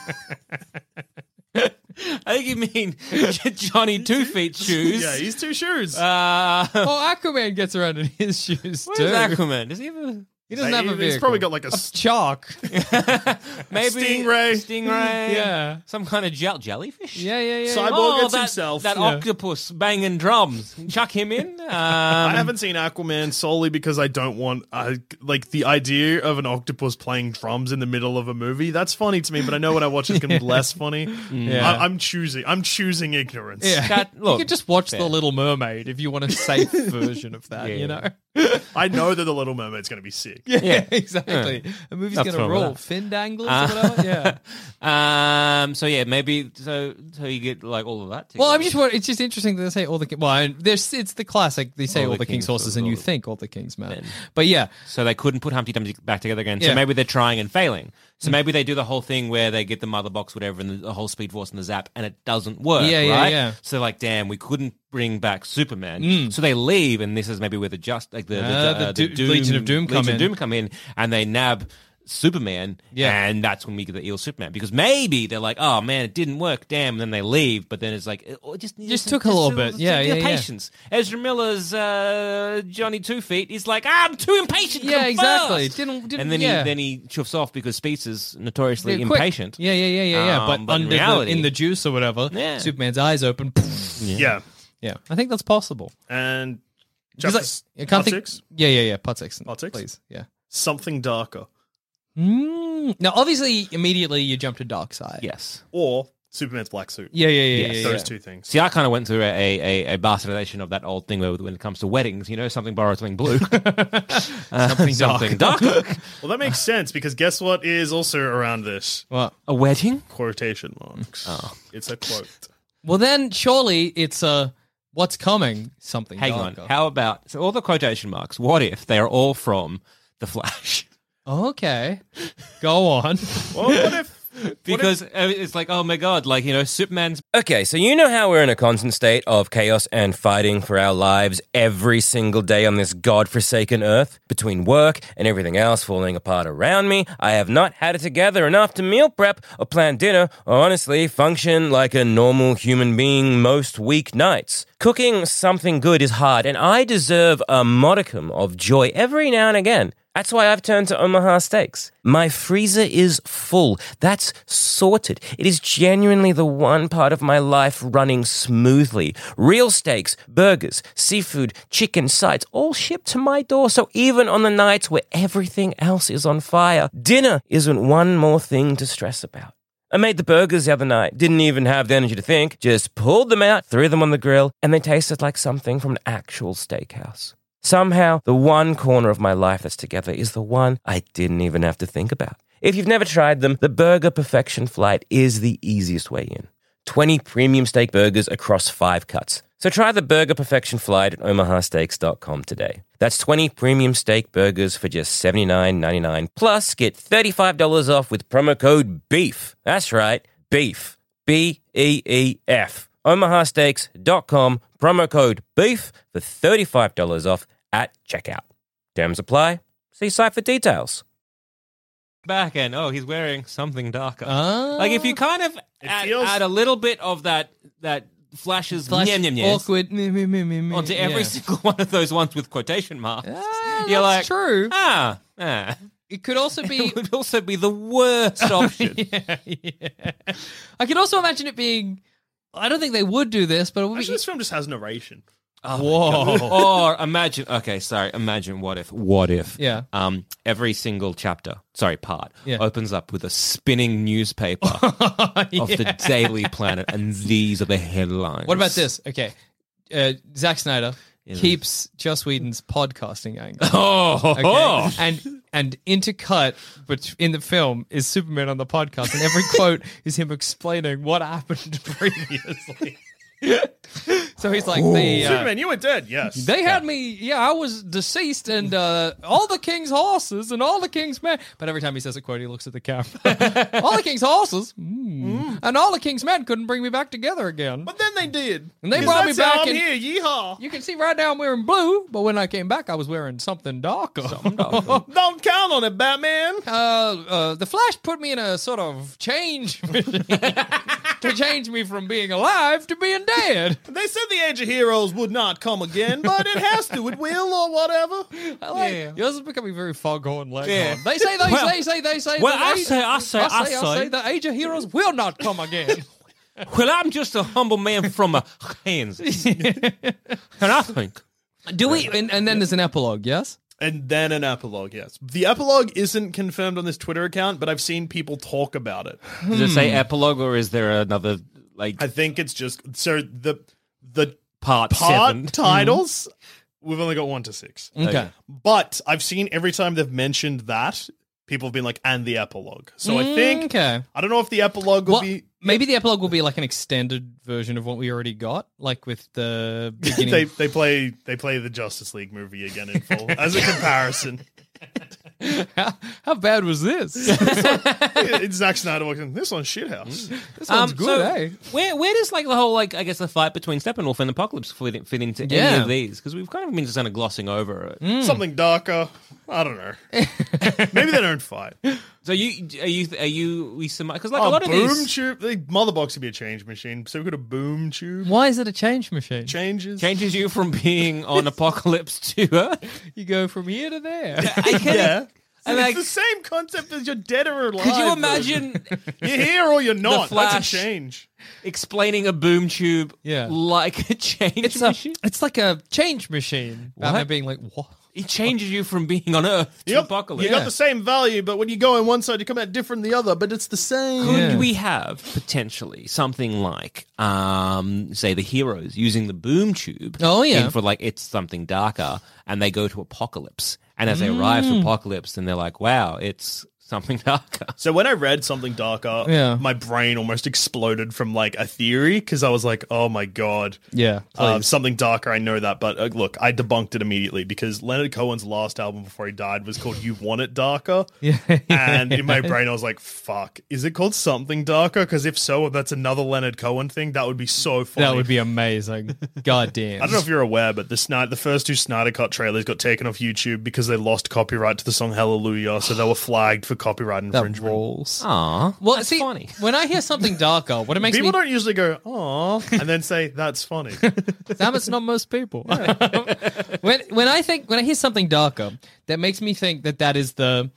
I think you mean Johnny Two Feet shoes. Yeah, he's two shoes. Uh, Oh, Aquaman gets around in his shoes where's too. Aquaman? Does he have a... He doesn't have a vehicle. He's probably got like a Chalk. Maybe Stingray. Yeah. Some kind of jellyfish. Yeah. Cyborg gets that, himself. That Yeah. octopus banging drums. Chuck him in. I haven't seen Aquaman solely because I don't want like the idea of an octopus playing drums in the middle of a movie. That's funny to me, but I know when I watch it's going to be less funny. Yeah. I'm choosing ignorance. Yeah. Cat- look, you could just watch fair. The Little Mermaid if you want a safe version of that, Yeah. you know? I know that the Little Mermaid's going to be sick. Yeah. exactly. The movie's Nothing going to wrong with roll. that. Fin dangles or whatever. Yeah. So yeah, maybe so you get like all of that. Well, together. it's just interesting that they say all the it's the classic. They say all the king's horses, and you think all the king's men. But yeah, So they couldn't put Humpty Dumpty back together again. So Yeah. maybe they're trying and failing. So maybe they do the whole thing where they get the mother box, whatever, and the whole Speed Force and the Zap, and it doesn't work. Yeah, yeah, right? yeah. So like, damn, we couldn't bring back Superman. So they leave, and this is maybe where the Legion of Doom come in. and they nab Superman, Yeah. and that's when we get the eel Superman, because maybe they're like, oh man, it didn't work, damn, and then they leave, but then it's like, it just took a little bit. Yeah. patience. Ezra Miller's Johnny Two Feet is like, I'm too impatient. Yeah, come exactly. fast." Didn't And then yeah. he chuffs off because Speeds is notoriously They're quick. impatient. Yeah. But in under reality- in the juice or whatever, Yeah. Superman's eyes open. Yeah. Yeah, I think that's possible. And Because Justice I can't Part think. 6? Yeah. Part 6. Part 6? Please. Yeah. Something darker. Now, obviously, immediately you jump to Darkseid. Yes. Or Superman's black suit. Yeah. Those two things. See, I kind of went through a bastardization of that old thing where when it comes to weddings, something borrowed, something blue. Something dark. Well, that makes sense because guess what is also around this? What? A wedding? Quotation marks. Oh. It's a quote. Well, then surely it's a What's coming? Something Hang on. darker. How about so all the quotation marks? What if they are all from The Flash? Okay. Go on. Well, what if? Because it's like, oh my god, like, you know, Superman's. Okay, so you know how we're in a constant state of chaos and fighting for our lives every single day on this godforsaken earth? Between work and everything else falling apart around me, I have not had it together enough to meal prep or plan dinner or honestly function like a normal human being most weeknights. Cooking something good is hard, and I deserve a modicum of joy every now and again. That's why I've turned to Omaha Steaks. My freezer is full. That's sorted. It is genuinely the one part of my life running smoothly. Real steaks, burgers, seafood, chicken, sides, all shipped to my door. So even on the nights where everything else is on fire, dinner isn't one more thing to stress about. I made the burgers the other night. Didn't even have the energy to think. Just pulled them out, threw them on the grill, and they tasted like something from an actual steakhouse. Somehow, the one corner of my life that's together is the one I didn't even have to think about. If you've never tried them, the Burger Perfection Flight is the easiest way in. 20 premium steak burgers across 5 cuts. So try the Burger Perfection Flight at omahasteaks.com today. That's 20 premium steak burgers for just $79.99. Plus, get $35 off with promo code BEEF. That's right, BEEF. B-E-E-F. omahasteaks.com, promo code BEEF for $35 off at checkout. Terms apply. See site for details. Back and he's wearing something darker. Ah. Like if you kind of feels- add a little bit of that Flash's Flash, nyam, nyam, nyams awkward. onto every single one of those ones with quotation marks. Ah, You're that's like, true. It could also be. It would also be the worst option. yeah. I could also imagine it being. I don't think they would do this, but it would Actually, be. this film just has narration. Whoa. Or imagine what if Yeah. every single part Yeah. opens up with a spinning newspaper of the Daily Planet, and these are the headlines. What about this? Okay. Zack Snyder keeps Joss Whedon's podcasting angle. Okay? And intercut, but in the film is Superman on the podcast, and every quote is him explaining what happened previously. So he's like, Superman, you were dead. Yes. they had me, I was deceased, and all the king's horses and all the king's men. But every time he says a quote, he looks at the camera. All the king's horses and all the king's men couldn't bring me back together again. But then they did. And they 'Cause brought me that's how back I'm and- here. Yeehaw. You can see right now I'm wearing blue, but when I came back, I was wearing something darker. Don't count on it, Batman. The Flash put me in a sort of change machine to change me from being alive to being dead. They said the Age of Heroes would not come again, but it has to. It will or whatever. I like yours is becoming very foghorn leghorn. Yeah. They say. Well, that I say. the Age of Heroes will not come again. Well, I'm just a humble man from Kansas, and I think. Do we? And then there's an epilogue. Yes. And then an epilogue, yes. The epilogue isn't confirmed on this Twitter account, but I've seen people talk about it. Does it say epilogue, or is there another I think it's just so the part part 7? titles. We've only got 1 to 6. Okay. But I've seen every time they've mentioned that, people have been like, and the epilogue. So I think Okay. I don't know if the epilogue will Well, be. maybe the epilogue will be like an extended version of what we already got, like with the beginning. They play the Justice League movie again in full as a comparison. How bad was this? It's Zack Snyder walking. This one's shithouse. This one's good, eh? Where does like the whole I guess the fight between Steppenwolf and Apocalypse fit into any Yeah. of these? Because we've kind of been just kind of glossing over it. Something darker. I don't know. Maybe they don't fight. So we surmise because like a lot of boom these tube. The mother box would be a change machine. So we got a boom tube. Why is it a change machine? Changes. changes you from being on Apocalypse to Earth. You go from here to there. Yeah. And It's like, the same concept as you're dead or alive. could you imagine You're here or you're not. Flash- That's a change. explaining a boom tube Yeah. like a change machine? It's like a change machine. Batman being like, what? It changes you from being on Earth to Yep. Apocalypse. You got the same value, but when you go on one side, you come out different than the other, but it's the same. Could Yeah. we have potentially something like, say, the heroes using the boom tube? Oh, yeah. in for like it's something darker, and they go to Apocalypse, and as they arrive to Apocalypse, then they're like, "Wow, it's Something Darker. So when I read Something Darker, Yeah. my brain almost exploded from like a theory because I was like, oh my God. Yeah. please. Something Darker, I know that, but look, I debunked it immediately because Leonard Cohen's last album before he died was called You Want It Darker. Yeah. And in my brain, I was like, fuck, is it called Something Darker? Because if so, if that's another Leonard Cohen thing, that would be so funny. That would be amazing. God damn. I don't know if you're aware, but the first two Snyder Cut trailers got taken off YouTube because they lost copyright to the song Hallelujah, so they were flagged for copyright that infringement. rules. Aw. Well, that's see, funny. when I hear Something Darker, what it makes People me don't usually go, "Aw," and then say, "That's funny." Sam, it's not most people. when I hear Something Darker, that makes me think that is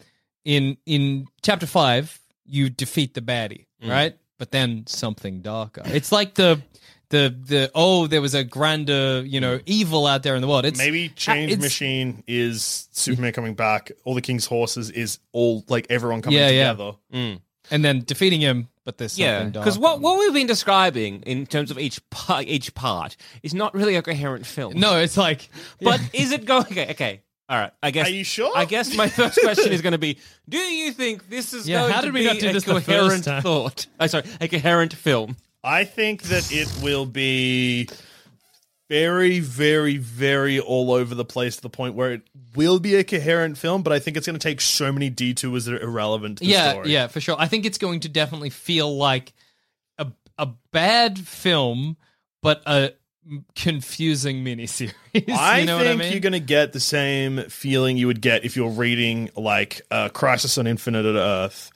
in chapter 5 you defeat the baddie, right? But then something darker. It's like the there was a grander, evil out there in the world. It's Maybe Change Machine is Superman coming back. All the King's Horses is all like everyone coming together. and then defeating him, but there's something Yeah, darker. because what we've been describing in terms of each part is not really a coherent film. No, it's like But is it going... Okay. All right. I guess. Are you sure? I guess my first question is going to be: do you think this is Yeah, going how to did we be not do a this the first coherent time? thought? A coherent film. I think that it will be very, very, very all over the place to the point where it will be a coherent film, but I think it's going to take so many detours that are irrelevant to the story. Yeah, for sure. I think it's going to definitely feel like a bad film, but a confusing miniseries. I you know think what I mean? you're going to get the same feeling you would get if you're reading like Crisis on Infinite Earth.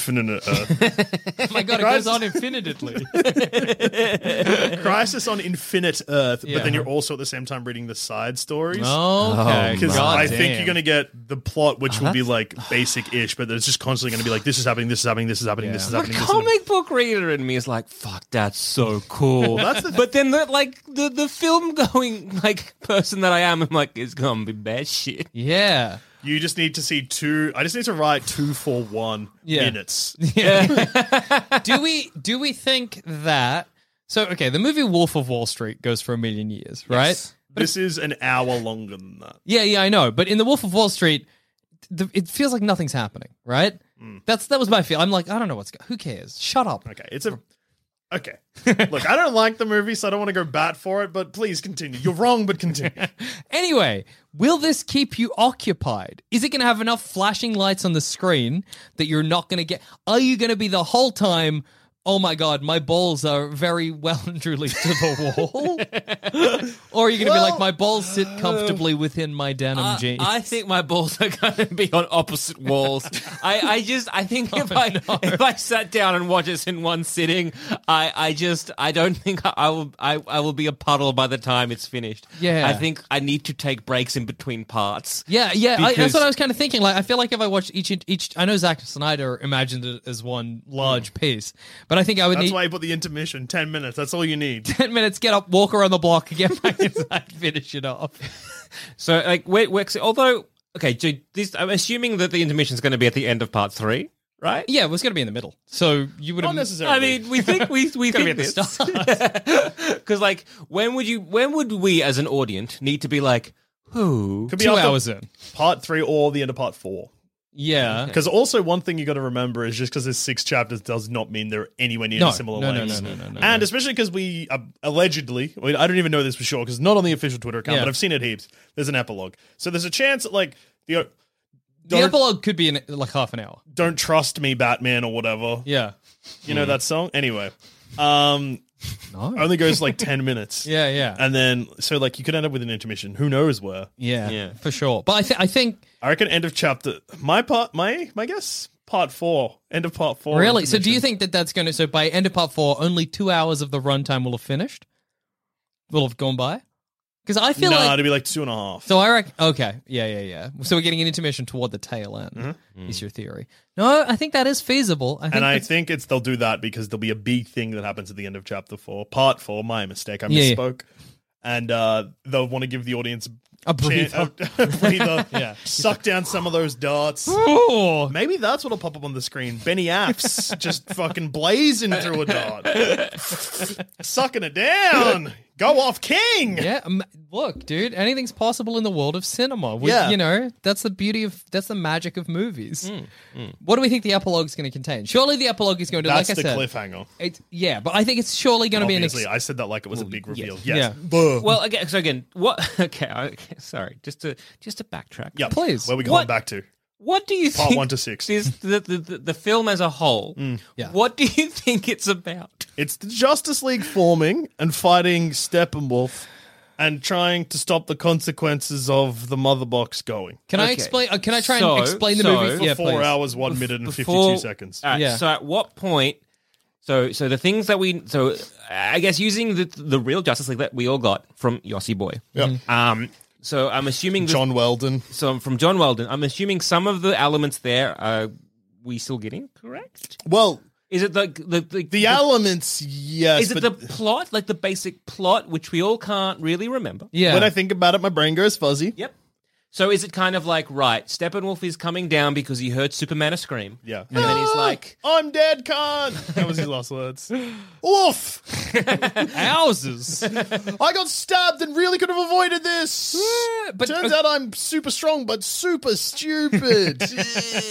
Oh my god, it goes on infinitely. Crisis on Infinite Earth, Yeah. but then you're also at the same time reading the side stories. Okay, Because God I damn. think you're going to get the plot, which will be like basic-ish, but it's just constantly going to be like, this is happening, this is happening, this is happening, this is The happening. This is happening. comic book reader in me is like, "Fuck, that's so cool." But then the film going person that I am, I'm like, it's gonna be bad shit. Yeah. You just need to see I just need to write 2 for 1 Yeah. minutes. Do we think that okay, the movie Wolf of Wall Street goes for 1,000,000 years, right? Yes. This is an hour longer than that. Yeah, I know. But in the Wolf of Wall Street, it feels like nothing's happening, right? That was my feel. I'm like, I don't know who cares? Shut up. Okay, Okay. Look, I don't like the movie, so I don't want to go bat for it, but please continue. You're wrong, but continue. Anyway, will this keep you occupied? Is it going to have enough flashing lights on the screen that you're not going to get? Are you going to be the whole time, oh my God, my balls are very well and truly to the wall? Or are you going to be like, my balls sit comfortably within my denim jeans? I think my balls are going to be on opposite walls. I think if I sat down and watched this in one sitting, I don't think I will be a puddle by the time it's finished. Yeah. I think I need to take breaks in between parts. Yeah, Because- that's what I was kind of thinking. Like, I feel like if I watched each, I know Zack Snyder imagined it as one large piece, but I think I would That's need why I put the intermission, 10 minutes. That's all you need. 10 minutes, get up, walk around the block, get back inside, finish it off. So, although, okay, I'm assuming that the intermission is going to be at the end of part 3, right? Yeah, it was going to be in the middle. So you would Not have necessarily. I mean, we think we be think at the this start. because, when would we as an audience need to be like, who? Could be 2 after hours in. part 3 or the end of part 4. Yeah. Because also one thing you got to remember is just because there's 6 chapters does not mean they're anywhere near No, similar no, no, lengths. no, no, no, no, And no. especially because we allegedly, I don't even know this for sure because not on the official Twitter account, Yeah. but I've seen it heaps. There's an epilogue, so there's a chance that The don't epilogue could be in like half an hour. don't trust me, Batman or whatever. Yeah. You know that song anyway. No. Only goes 10 minutes. Yeah, yeah. And then, so you could end up with an intermission. Who knows where? Yeah, for sure. But I think I reckon end of chapter. My guess, part 4. End of part 4. really. So do you intermission. think that's going to? So by end of part 4, only 2 hours of the runtime will have finished. Will have gone by. Because I feel Nah, like. it'd be 2.5. So I reckon. Okay. Yeah. So we're getting an intermission toward the tail end. Is your theory? No, I think that is feasible. I think they'll do that because there'll be a big thing that happens at the end of chapter 4. Part 4, my mistake. I Yeah. misspoke. And they'll want to give the audience A breather. a breather. Yeah. Suck down some of those darts. Oh, Maybe that's what'll pop up on the screen. Benny Affs just fucking blazing through a dart. Sucking it down. Go off, King! Yeah, look, dude, anything's possible in the world of cinema. Yeah. You know, that's the magic of movies. What do we think the epilogue is going to contain? Surely the epilogue is going to, That's like I the said, cliffhanger. yeah, but I think it's surely going to be an. Obviously, I said that like it was a big reveal. Yeah. Yes. Buh. Well, again, what? Okay, sorry. Just to backtrack. Yep. please. Where we going What- back to? What do you Part think? 1 to 6. Is the film as a whole? Yeah. What do you think it's about? It's the Justice League forming and fighting Steppenwolf and trying to stop the consequences of the mother box going. Can I Okay. explain? Can I try So- and explain the so- movie? For Yeah, 4 please. hours, 1 minute, and Before- 52 seconds. All right, Yeah. So at what point? So the things that so I guess using the real Justice League that we all got from Yossi Boy. Yep. So I'm assuming John Weldon. So from John Weldon, I'm assuming some of the elements there are we still getting correct? Well, Is it like the elements, yes. Is it but the plot, like the basic plot, which we all can't really remember? Yeah. when I think about it, my brain goes fuzzy. Yep. So is it kind of like, right, Steppenwolf is coming down because he heard Superman scream. Yeah. And then he's like, I'm dead, Khan. That was his last words. Oof! Houses. I got stabbed and really could have avoided this. but Turns out I'm super strong, but super stupid. but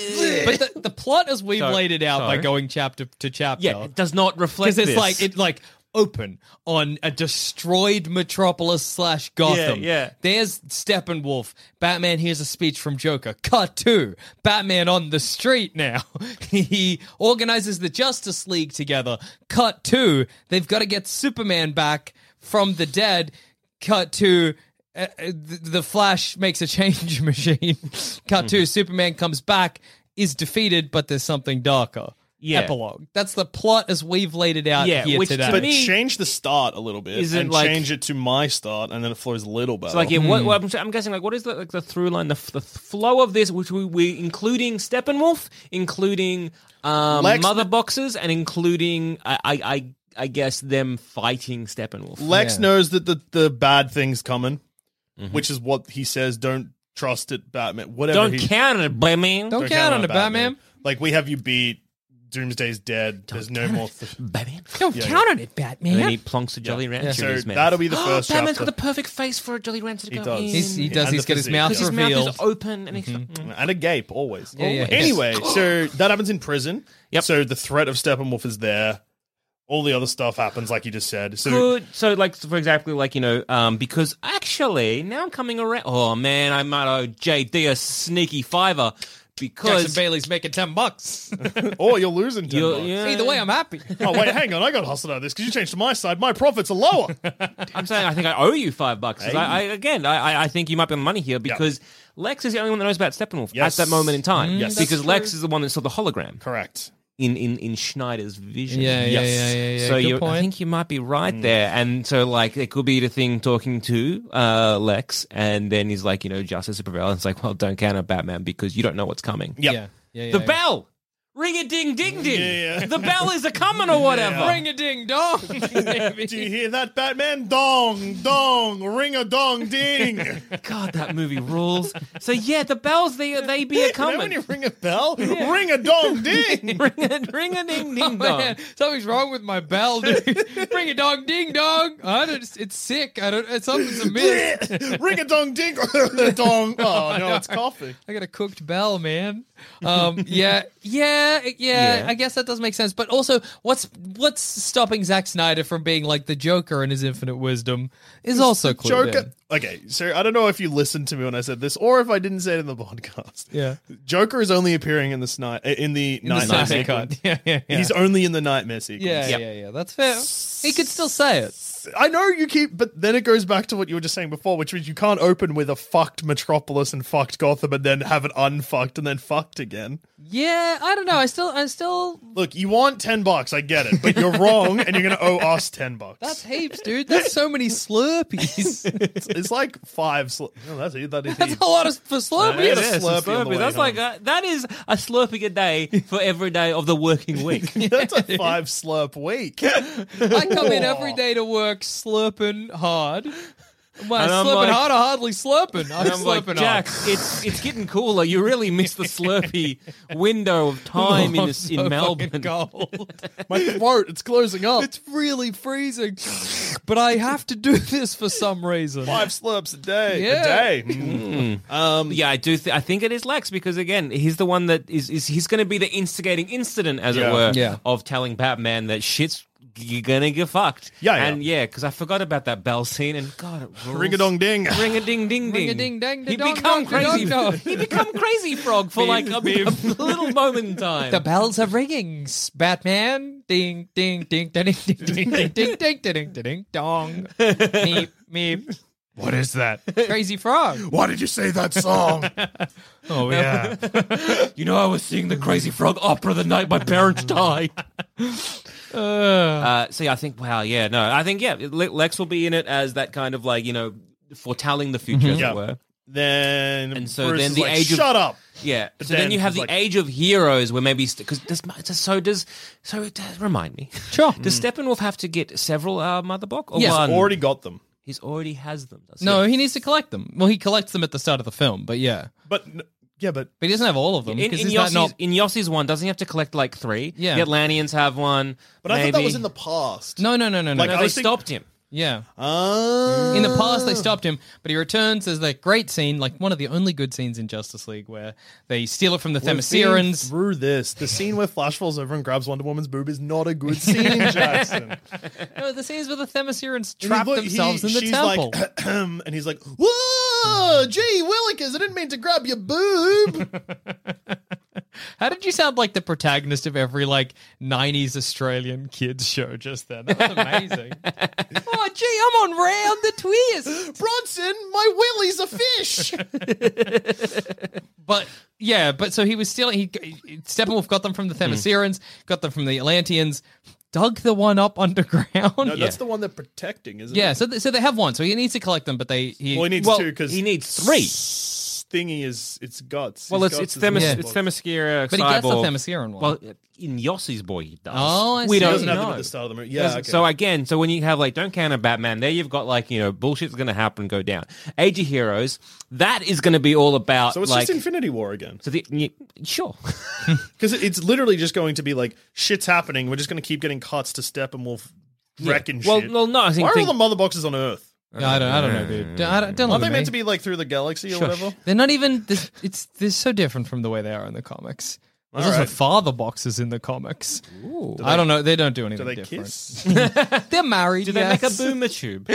the plot as we've So- laid it out by so- going chapter to chapter. yeah, it does not reflect because this. it's like open on a destroyed Metropolis / Gotham. Yeah. There's Steppenwolf. Batman hears a speech from Joker. Cut to Batman on the street now. He organizes the Justice League together. Cut to they've got to get Superman back from the dead. Cut to the Flash makes a change machine. Cut to Superman comes back, is defeated, but there's something darker. Yeah. Epilogue. That's the plot as we've laid it out Yeah, here which to today. But me- change the start a little bit Isn't and like- change it to my start, and then it flows a little better. So like, yeah, what I'm guessing, like, what is the through line, the flow of this, which we including Steppenwolf, including Lex- mother boxes, and including I guess them fighting Steppenwolf. Lex Yeah. knows that the bad thing's coming, which is what he says. Don't trust it, Batman. Whatever. Don't count on it, Batman. Don't count on it, Batman. Like, we have you beat. Doomsday's dead. There's no more. Batman. Don't count on it, Batman. And then he plonks a Jolly Rancher So in his mouth. that'll be the first Batman's chapter. got the perfect face for a Jolly Rancher to He go does. in. He does. And He's the got his physique. mouth Because his mouth revealed. is open and he's And a gape, always. Yeah, yeah. Anyway, so that happens in prison. Yep. So the threat of Steppenwolf is there. All the other stuff happens, like you just said. So good. So, like, for example, like, you know, because actually, now I'm coming around. Oh, man, I might owe JD a sneaky $5 because. Jackson Bailey's making $10. or you're losing 10 bucks. Yeah. Either way, I'm happy. Oh, wait, hang on. I got hustled out of this because you changed to my side. My profits are lower. I'm saying I think I owe you $5. 'Cause I think you might be on money here because Lex is the only one that knows about Steppenwolf Yes. at that moment in time. Yes. Because That's Lex true. is the one that saw the hologram Correct. in Schneider's vision. Yeah. So Good I point. think you might be right there, and so like it could be the thing talking to Lex, and then he's like, you know, justice will prevail. And it's like, well, don't count on Batman because you don't know what's coming. Yep. Yeah. The bell, ring a ding ding ding. Yeah. The bell is a coming or whatever. Ring a ding dong. Do you hear that, Batman? Dong, dong, ring a dong ding. God, that movie rules. So yeah, the bells they be a You know when coming. you ring a bell? Ring a dong ding. ring a ding ding dong. Man, something's wrong with my bell, dude. Ring a dong ding dong. It's sick. Something's amiss. Ring a dong ding. Dong. Oh, no, it's coughing. I got a cooked bell, man. Yeah. I guess that does make sense. But also, what's stopping Zack Snyder from being like the Joker in his infinite wisdom is also clued Joker. in. Okay, so I don't know if you listened to me when I said this, or if I didn't say it in the podcast. Yeah. Joker is only appearing in the Nightmare Snyder sequence. Cut. Yeah. He's only in the Nightmare sequence. Yeah. That's fair. He could still say it. I know you keep, but then it goes back to what you were just saying before, which means you can't open with a fucked Metropolis and fucked Gotham and then have it unfucked and then fucked again. Yeah, I don't know. I still. Look, you want $10, I get it, but you're wrong, and you're going to owe us $10. That's heaps, dude. That's so many Slurpees. It's like 5. That is That's heaps. a lot for Slurpees. It It is. is, Slurpee a on the way That's home. like that is a slurping a day for every day of the working week. That's a 5 slurp week. I come in every day to work slurping hard. Well, And I'm slurping like- hard or hardly slurping? I'm And I'm like, slurping Jack, hard. it's getting cooler. You really missed the Slurpee window of time I'm in so Melbourne. fucking cold. My throat, it's closing up. It's really freezing, but I have to do this for some reason. 5 slurps a day. Yeah. A day. Yeah, I do. I think it is Lex because again, he's the one that is he's going to be the instigating incident, as Yeah. it were, Yeah. of telling Batman that shit's you're gonna get fucked. Yeah, and because I forgot about that bell scene, and God, it rules. Ring a dong ding. Ring a ding ding ding. Ring-a-ding-dang, He da-dong, become dong, da-dong, crazy. dong. He become crazy frog for like a little moment in time. The bells are ringing, Batman. Ding, ding, ding, ding, ding, ding, ding, ding, ding, ding, ding, ding, dong. Meep, meep. What is that? Crazy frog. Why did you say that song? Oh yeah. You know, I was seeing the Crazy Frog opera the night my parents died. So yeah, I think, I think Lex will be in it as that kind of like, foretelling the future, as Yeah. it were. Then And so Bruce then is the like, age of- shut up. Yeah. But So then you then have it's the like- Age of Heroes, where maybe because remind me. Sure. Does Steppenwolf have to get several Mother Box or Yes. one? Already got them. He's already has them. Does No, he? he needs to collect them. Well, he collects them at the start of the film, but yeah. But but But he doesn't have all of them. In, 'cause in, is that Yossi's, not... in Yossi's one, doesn't he have to collect like 3? Yeah. The Atlanteans have one. I thought that maybe. was in the past. No. Like, No, I they was thinking- stopped him. Yeah. Ah. In the past, they stopped him, but he returns. There's that great scene, like one of the only good scenes in Justice League, where they steal it from the We've been Themyscirans. through this. The scene where Flash falls over and grabs Wonder Woman's boob is not a good scene, Jackson. No, the scenes where the Themyscirans And trap look, themselves in the she's temple. Like, and he's like, whoa, gee, Willikers, I didn't mean to grab your boob. How did you sound like the protagonist of every like 90s Australian kids show just then? That was amazing. Oh, gee, I'm on Round the Twist. Bronson, my willy's a fish. But yeah, but so he was stealing. Steppenwolf got them from the Themyscirans, got them from the Atlanteans, dug the one up underground. No, that's the one they're protecting, isn't Yeah, it? so they have one, so he needs to collect them, but he Well, he needs Well, two because he needs 3. Thingy is its guts. Well, His it's guts is Themis, Yeah. it's Themyscira, but he gets the Cyborg. Themysciran one. Well, in Yossi's boy, he does. Oh, I we see. He don't doesn't have them know. at the start of the movie. Yeah, okay. So again, so when you have like don't count a Batman, there you've got like bullshit's going to happen, go down. Age of Heroes, that is going to be all about So it's like just Infinity War again. so sure. Because it's literally just going to be like, shit's happening. We're just going to keep getting cuts to Steppenwolf wrecking Well, shit. well, no, I think Why are all the mother boxes on Earth? Yeah, I don't know, dude. Don't Aren't look they at meant me. to be like through the galaxy or whatever? They're not even. They're so different from the way they are in the comics. There's also Alright. father boxes in the comics. I don't know. They don't do Do anything they different. kiss? They're married. do they make a yes. boomer tube?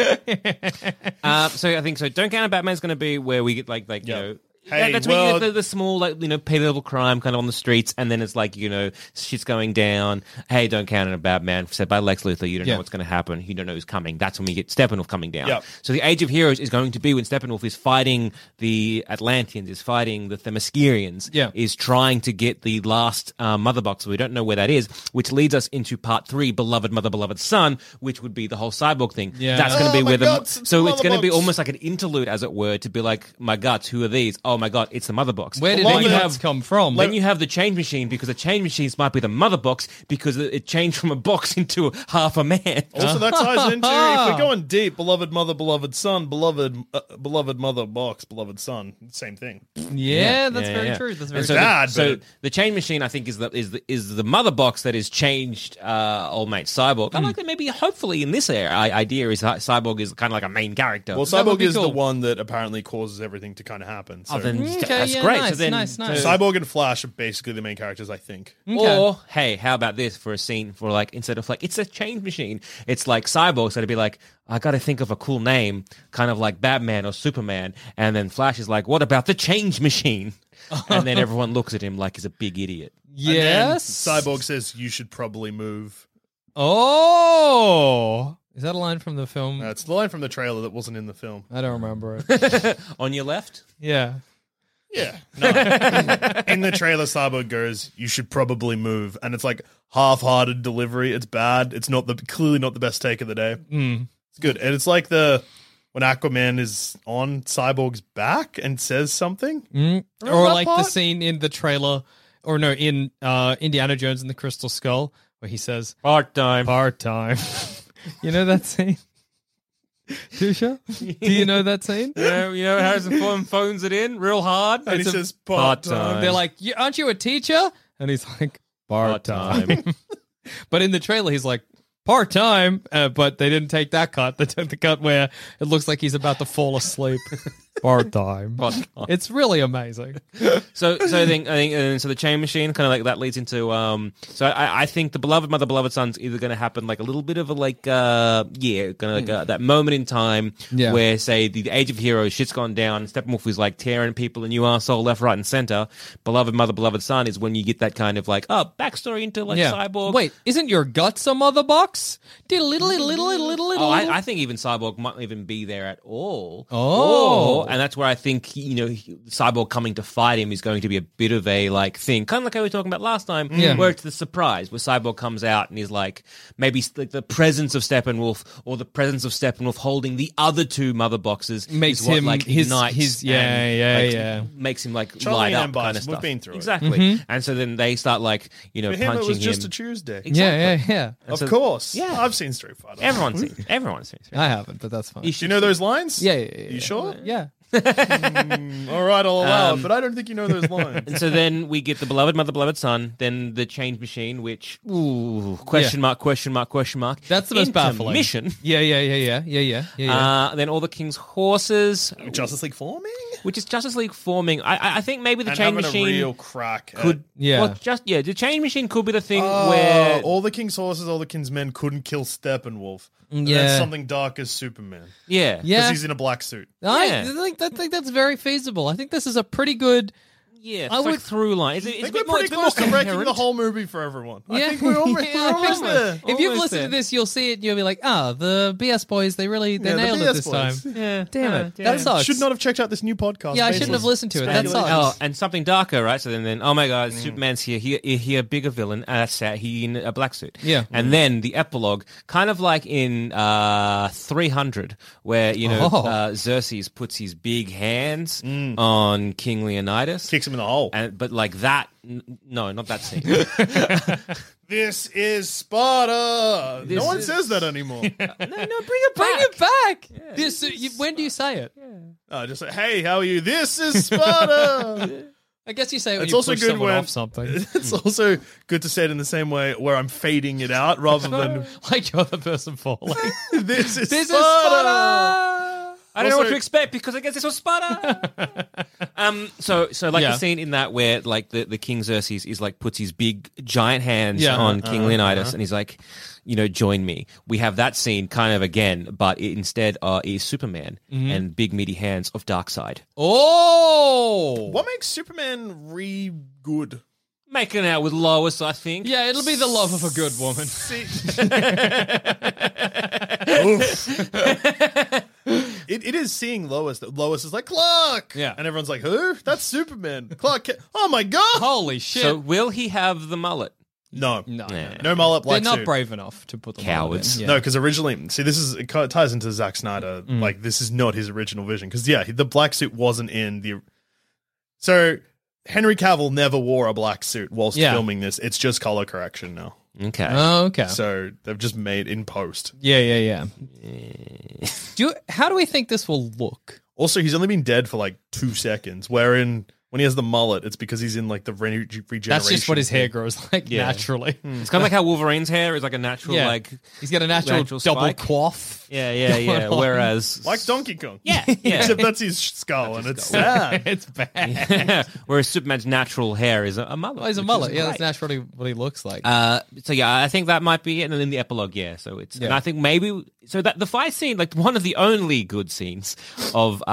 So I think so. Don't count a Batman's going to be where we get like Hey, that's where well- you get the small petty level crime kind of on the streets, and then it's like shit's going down. Hey, don't count on a Batman said by Lex Luthor. You don't Yeah. know what's going to happen. You don't know who's coming. That's when we get Steppenwolf coming down. Yep. So the Age of Heroes is going to be when Steppenwolf is fighting the Atlanteans, is fighting the Themyscirians, Yeah. is trying to get the last mother box. We don't know where that is, which leads us into part 3, Beloved Mother, Beloved Son, which would be the whole cyborg thing. Yeah. That's going to be Oh, my where guts, it's so the it's going to be mother box. almost like an interlude, as it were, to be like, my guts, who are these? Oh my god, it's the mother box. Where did Beloved- the nuts come from? Then you have the change machine, because the change machines might be the mother box because it changed from a box into half a man. Also, that ties into, if we're going deep, beloved mother, beloved son, beloved mother box, beloved son, same thing. yeah, that's Yeah, very yeah. true. That's And very so true. bad, so but- the chain machine, I think, is the mother box that has changed old mate Cyborg. I like that. Maybe hopefully in this idea is Cyborg is kind of like a main character. Well, That would Cyborg be is the cool. one that apparently causes everything to kind of happen. So. Oh, then Okay, that's yeah, great. nice, so then, nice. Cyborg and Flash are basically the main characters, I think. Or hey, how about this for a scene for like instead of like it's a change machine, it's like Cyborg, so it'd be like I got to think of a cool name, kind of like Batman or Superman, and then Flash is like, what about the change machine? And then everyone looks at him like he's a big idiot. And then Yes. Cyborg says, you should probably move. Oh, is that a line from the film? It's the line from the trailer that wasn't in the film. I don't remember it. On your left, Yeah. Yeah. No. In the trailer, Cyborg goes, you should probably move. And it's like half-hearted delivery. It's bad. It's clearly not the best take of the day. It's good. And it's like when Aquaman is on Cyborg's back and says something. Or that like the part? scene in the trailer, or no, in Indiana Jones and the Crystal Skull, where he says part time. part time. You know that scene? Tusha? Do you know that scene? You know, Harrison Ford phones it in real hard. And he says part-time. They're like, aren't you a teacher? And he's like, part-time. But in the trailer, he's like, part-time, but they didn't take that cut. They took the cut where it looks like he's about to fall asleep. Part-time. It's really amazing. So I think so the chain machine kind of like that leads into so I think the beloved mother beloved son's either going to happen like a little bit of a like that moment in time where say the age of heroes shit's gone down, Steppenwolf is like tearing people a new arsehole left, right, and center. Beloved mother beloved son is when you get that kind of like backstory into like Cyborg. Wait, isn't your guts a mother box? I think even Cyborg might not even be there at all. Oh. And that's where I think, Cyborg coming to fight him is going to be a bit of a, like, thing. Kind of like I was talking about last time, where it's the surprise, where Cyborg comes out and is like, maybe like the presence of Steppenwolf or the presence of Steppenwolf holding the other two mother boxes makes is what, him like, ignites makes him, like, Charlie light up and kind of Bison, stuff. we've been through it. Exactly. And so then they start, like, For him, punching it was just him. a Tuesday. Yeah. Of course. Yeah. I've seen Street Fighter. Everyone's seen it. I haven't, but that's fine. Do you know those lines? Yeah. You sure? Yeah. All right, I'll allow it, but I don't think you know those lines. And so then we get the beloved mother, beloved son, then the change machine, which question mark. That's the most baffling. Mission. Yeah. Then all the king's horses, Justice League forming? which is Justice League forming. I think maybe the And change having machine a real crack could. Yeah. Well, the change machine could be the thing where. all the king's horses, all the king's men couldn't kill Steppenwolf. And Yeah. then something dark as Superman. Yeah. Because Yeah. he's in a black suit. I think that's very feasible. I think this is a pretty good. Yeah. I It's like would- through line. It's I a think bit we're pretty close to wrecking coherent. the whole movie for everyone. I Yeah. think we're almost, Yeah, we're almost there. If you've Almost listened there. to this, you'll see it and you'll be like, the BS boys, they Yeah, nailed the it this BS time. boys. Yeah. Damn it. Yeah. That sucks. Should not have checked out this new podcast. Yeah, I shouldn't have listened to it. That sucks. Oh, and something darker, right? So then oh my God, Superman's here. He a bigger villain. That's sad. He in a black suit. Yeah. And then the epilogue, kind of like in 300, where Xerxes puts his big hands on King Leonidas, Kicks him in the hole. but like that. No, not that scene. This is Sparta. This No one is- says that anymore. No, bring it Bring it back. When do you say it? Just say, hey, how are you? This is Sparta. I guess you say it when It's you also push good someone when off something. It's also good to say it in the same way where I'm fading it out rather than Like you're the person falling. this is This is Sparta. Sparta! I don't know what Also- to expect because I guess this was Sparta. So like Yeah. the scene in that where like the King Xerxes is like puts his big giant hands Yeah. on King Leonidas and he's like, join me. We have that scene kind of again, but it instead is Superman and big meaty hands of Darkseid Oh! What makes Superman good? making out with Lois. I think. Yeah, it'll be the love of a good woman. It is seeing Lois. That Lois is like, Clark! Yeah. And everyone's like, who? That's Superman. Clark Kent. Oh my God! Holy shit. So will he have the mullet? No. no. No mullet, They're black not suit. brave enough to put the mullet Cowards. in. No, because originally, see, it kind of ties into Zack Snyder. Like, this is not his original vision. Because, the black suit wasn't in the. So, Henry Cavill never wore a black suit whilst filming this. It's just color correction now. Okay. Oh, okay. So, they've just made in post. Yeah. How do we think this will look? Also, he's only been dead for like 2 seconds, wherein when he has the mullet, it's because he's in like the regeneration. That's just what his hair thing. grows like naturally. It's kind of like how Wolverine's hair is like a natural like. He's got a natural Natural double spike. coif. Yeah. on. Whereas Like Donkey Kong. Yeah. Except that's his skull, and it's sad. It's bad. Whereas Superman's natural hair is a mullet. Oh, he's a which mullet. is Yeah, that's great. naturally what he looks like. So I think that might be it, and then in the epilogue, so it's and I think maybe that the fight scene, like one of the only good scenes of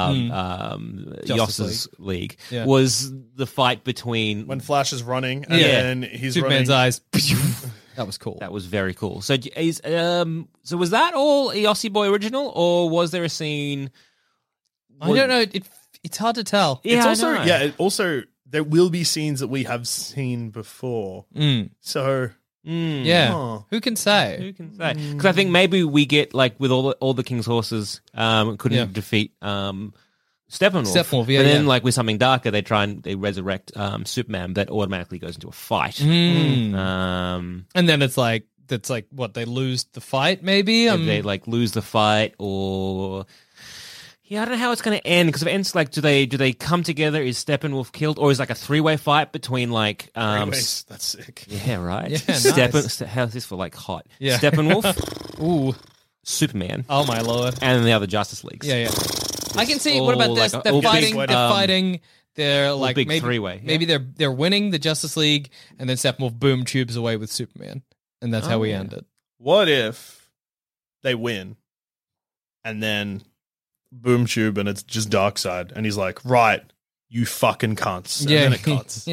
Yoss's League, Yeah. was the fight between. When Flash is running, and Yeah. then he's Superman's running. eyes. That was cool. That was very cool. So so was that all a Yossi Boy original, or was there a scene? I don't know. It's hard to tell. Yeah, It's I also know. also there will be scenes that we have seen before. So Yeah. Huh. Who can say? Who can say? Because I think maybe we get like with all the King's horses couldn't defeat Steppenwolf. Steppenwolf, yeah, But then yeah. like with something darker, they resurrect Superman. That automatically goes into a fight. And then it's like that's like what they lose the fight. Maybe If they like lose the fight, or I don't know how it's going to end, because if it ends like, do they come together? Is Steppenwolf killed, or is like a 3-way fight between like Anyways, that's sick. yeah, right. Yeah, nice. How's this for like hot? Yeah. Steppenwolf, ooh, Superman, oh my lord. and then the other Justice Leagues. Yeah. I can see. What about all this? like a- They're all big, fighting. They're um, fighting. They're like big maybe three-way, yeah. Maybe they're winning the Justice League, and then Steppenwolf boom tubes away with Superman, and that's how we end it. What if they win and then boom tube and it's just Darkseid and he's like, right, you fucking cunts. And then it cuts.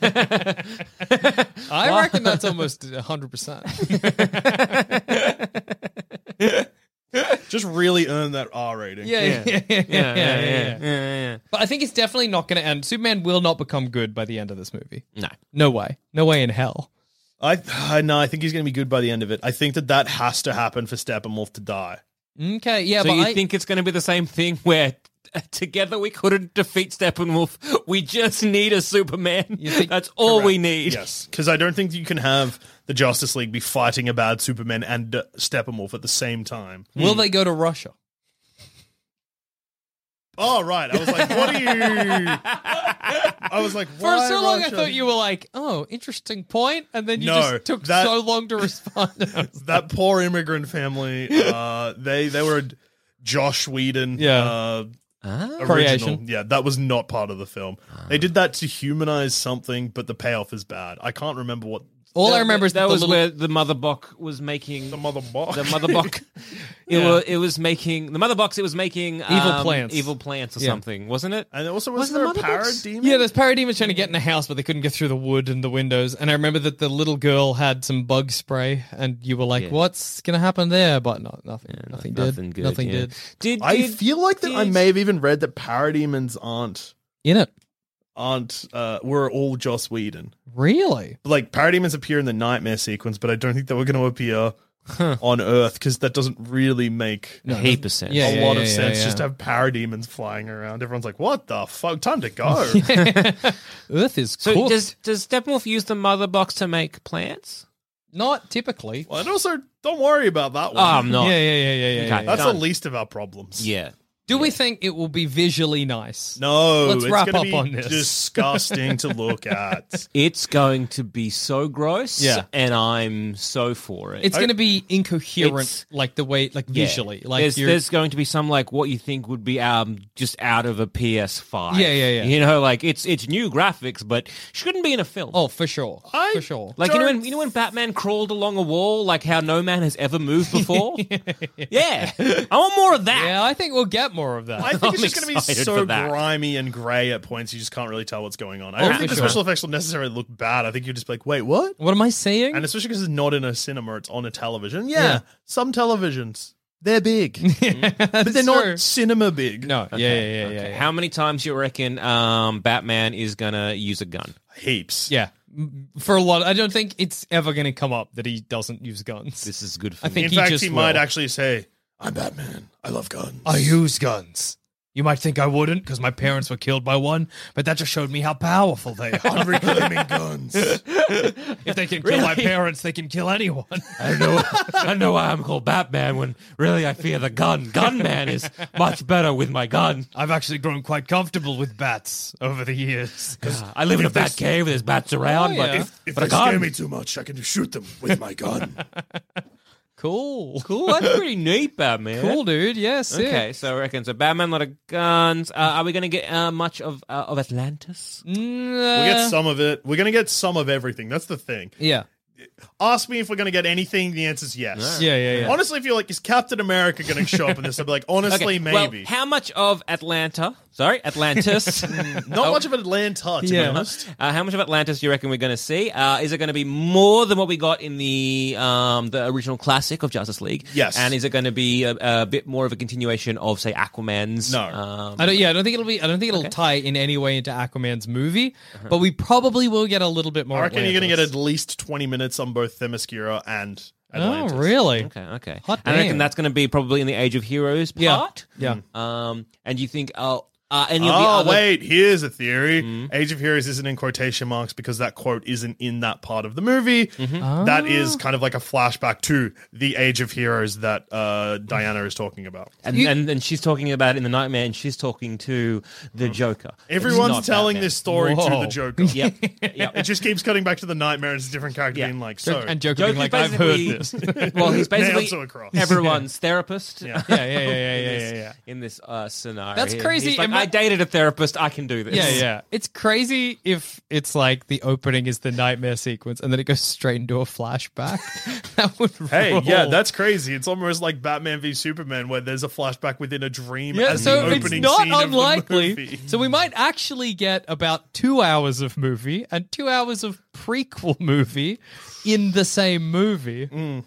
I reckon that's almost 100%. Just really earn that R rating. Yeah. But I think it's definitely not going to end. Superman will not become good by the end of this movie. No. No way. No way in hell. I think he's going to be good by the end of it. I think that has to happen for Steppenwolf to die. Okay, yeah, So but you I think it's going to be the same thing where together we couldn't defeat Steppenwolf? We just need a Superman. That's all we need. Yes, because I don't think you can have the Justice League be fighting a bad Superman and Steppenwolf at the same time. will they go to Russia? Oh, right. I was like, what are you... I was like, For why so long, Russia? I thought you were like, "Oh, interesting point," and then you No, just took that- so long to respond. That poor immigrant family, they were a Josh Whedon original. Creation. Yeah, that was not part of the film. They did that to humanize something, but the payoff is bad. I can't remember what... All I remember is that the was little, where the Mother Box was making The mother box. The Mother Box. It was making the Mother Box. It was making evil plants or Yeah. something, wasn't it? And also, Was was there the a Mother Box? parademon? Yeah, there's parademons trying to get in the house, but they couldn't get through the wood and the windows. And I remember that the little girl had some bug spray, and you were like, Yeah. "What's gonna happen there?" But nothing. Nothing did. Nothing good. Nothing yeah. did. I feel like that I may have even read that parademons In it, were all Joss Whedon. really? Like, parademons appear in the Nightmare sequence, but I don't think they were going to appear on Earth, because that doesn't really make a heap of sense. Yeah, a lot of sense. yeah. Just to have parademons flying around. Everyone's like, what the fuck? Time to go. Earth is So cooked. does Steppenwolf use the Mother Box to make plants? Not typically. Well, and also, don't worry about that one. Oh, I'm not. Yeah. Okay. That's done. the least of our problems. Yeah. Do we think it will be visually nice? No, Let's it's wrap gonna up be on this. disgusting to look at. It's going to be so gross. Yeah. And I'm so for it. It's going to be incoherent, It's- like the way, like Yeah. visually. Like there's going to be some like what you think would be just out of a PS5. Yeah. You know, like it's new graphics, but shouldn't be in a film. Oh, for sure. I- For sure. Like you know when Batman crawled along a wall, like how no man has ever moved before. Yeah, I want more of that. Yeah, I think we'll get more of that. I think I'm it's just going to be excited so for that. grimy and grey at points you just can't really tell what's going on. I Oh, don't think for the sure. special effects will necessarily look bad. I think you'll just be like, wait, what? What am I saying? And especially because it's not in a cinema, it's on a television. Yeah, Yeah. some televisions, they're big. But they're not cinema big. No. Yeah. Okay. How many times you reckon Batman is gonna use a gun? Heaps. Yeah. For a lot, I don't think it's ever going to come up that he doesn't use guns. This is good for I me. think In he fact, just he might will. actually say, I'm Batman. I love guns. I use guns. You might think I wouldn't because my parents were killed by one, but that just showed me how powerful they are. Unreclaiming guns. If they can kill my parents, they can kill anyone. I don't know why I'm called Batman when really I fear the gun. Gunman is much better with my gun. I've actually grown quite comfortable with bats over the years. I live in a bat cave. There's bats around, Oh, yeah. but If but they a gun. scare me too much, I can just shoot them with my gun. Cool. Cool. That's pretty neat, Batman. Cool, dude. Yes. Okay, so I reckon so. Batman, a lot of guns. Are we going to get much of Atlantis? We'll get some of it. We're going to get some of everything. That's the thing. Yeah. Ask me if we're going to get anything. The answer's yes. Yeah. Honestly, I feel like, is Captain America going to show up in this? I'd be like, honestly, maybe. Well, how much of Atlantis? Not much of Atlanta, to be Yeah. honest. How much of Atlantis do you reckon we're going to see? Is it going to be more than what we got in the original classic of Justice League? Yes. And is it going to be a bit more of a continuation of, say, Aquaman's? No. I don't think it'll tie in any way into Aquaman's movie, but we probably will get a little bit more. I reckon you're going to get Atlantis. at least 20 minutes on both Themyscira and Atlantis. Oh, really? Okay. Hot And I reckon damn. that's going to be probably in the Age of Heroes Yeah. part. Yeah. And you think, Any of the Oh, other... wait, here's a theory. Age of Heroes isn't in quotation marks because that quote isn't in that part of the movie. That is kind of like a flashback to the Age of Heroes that Diana is talking about. And she's talking about it in the Nightmare, and she's talking to the Joker. It's Everyone's not telling Batman. this story to Whoa. the Joker. Yep. It just keeps cutting back to the Nightmare and it's a different character being like, so. And Joker being Joker's like, I've heard basically- this. Well, he's Nails basically to a cross. everyone's therapist. Yeah. In this scenario. That's crazy. He's like, Ima- I dated a therapist. I can do this. Yeah. It's crazy if it's like the opening is the nightmare sequence and then it goes straight into a flashback. That would Hey, roll. yeah, that's crazy. It's almost like Batman v Superman where there's a flashback within a dream Yeah, as so the it's opening not scene of the unlikely. movie. So we might actually get about 2 hours of movie and 2 hours of prequel movie in the same movie.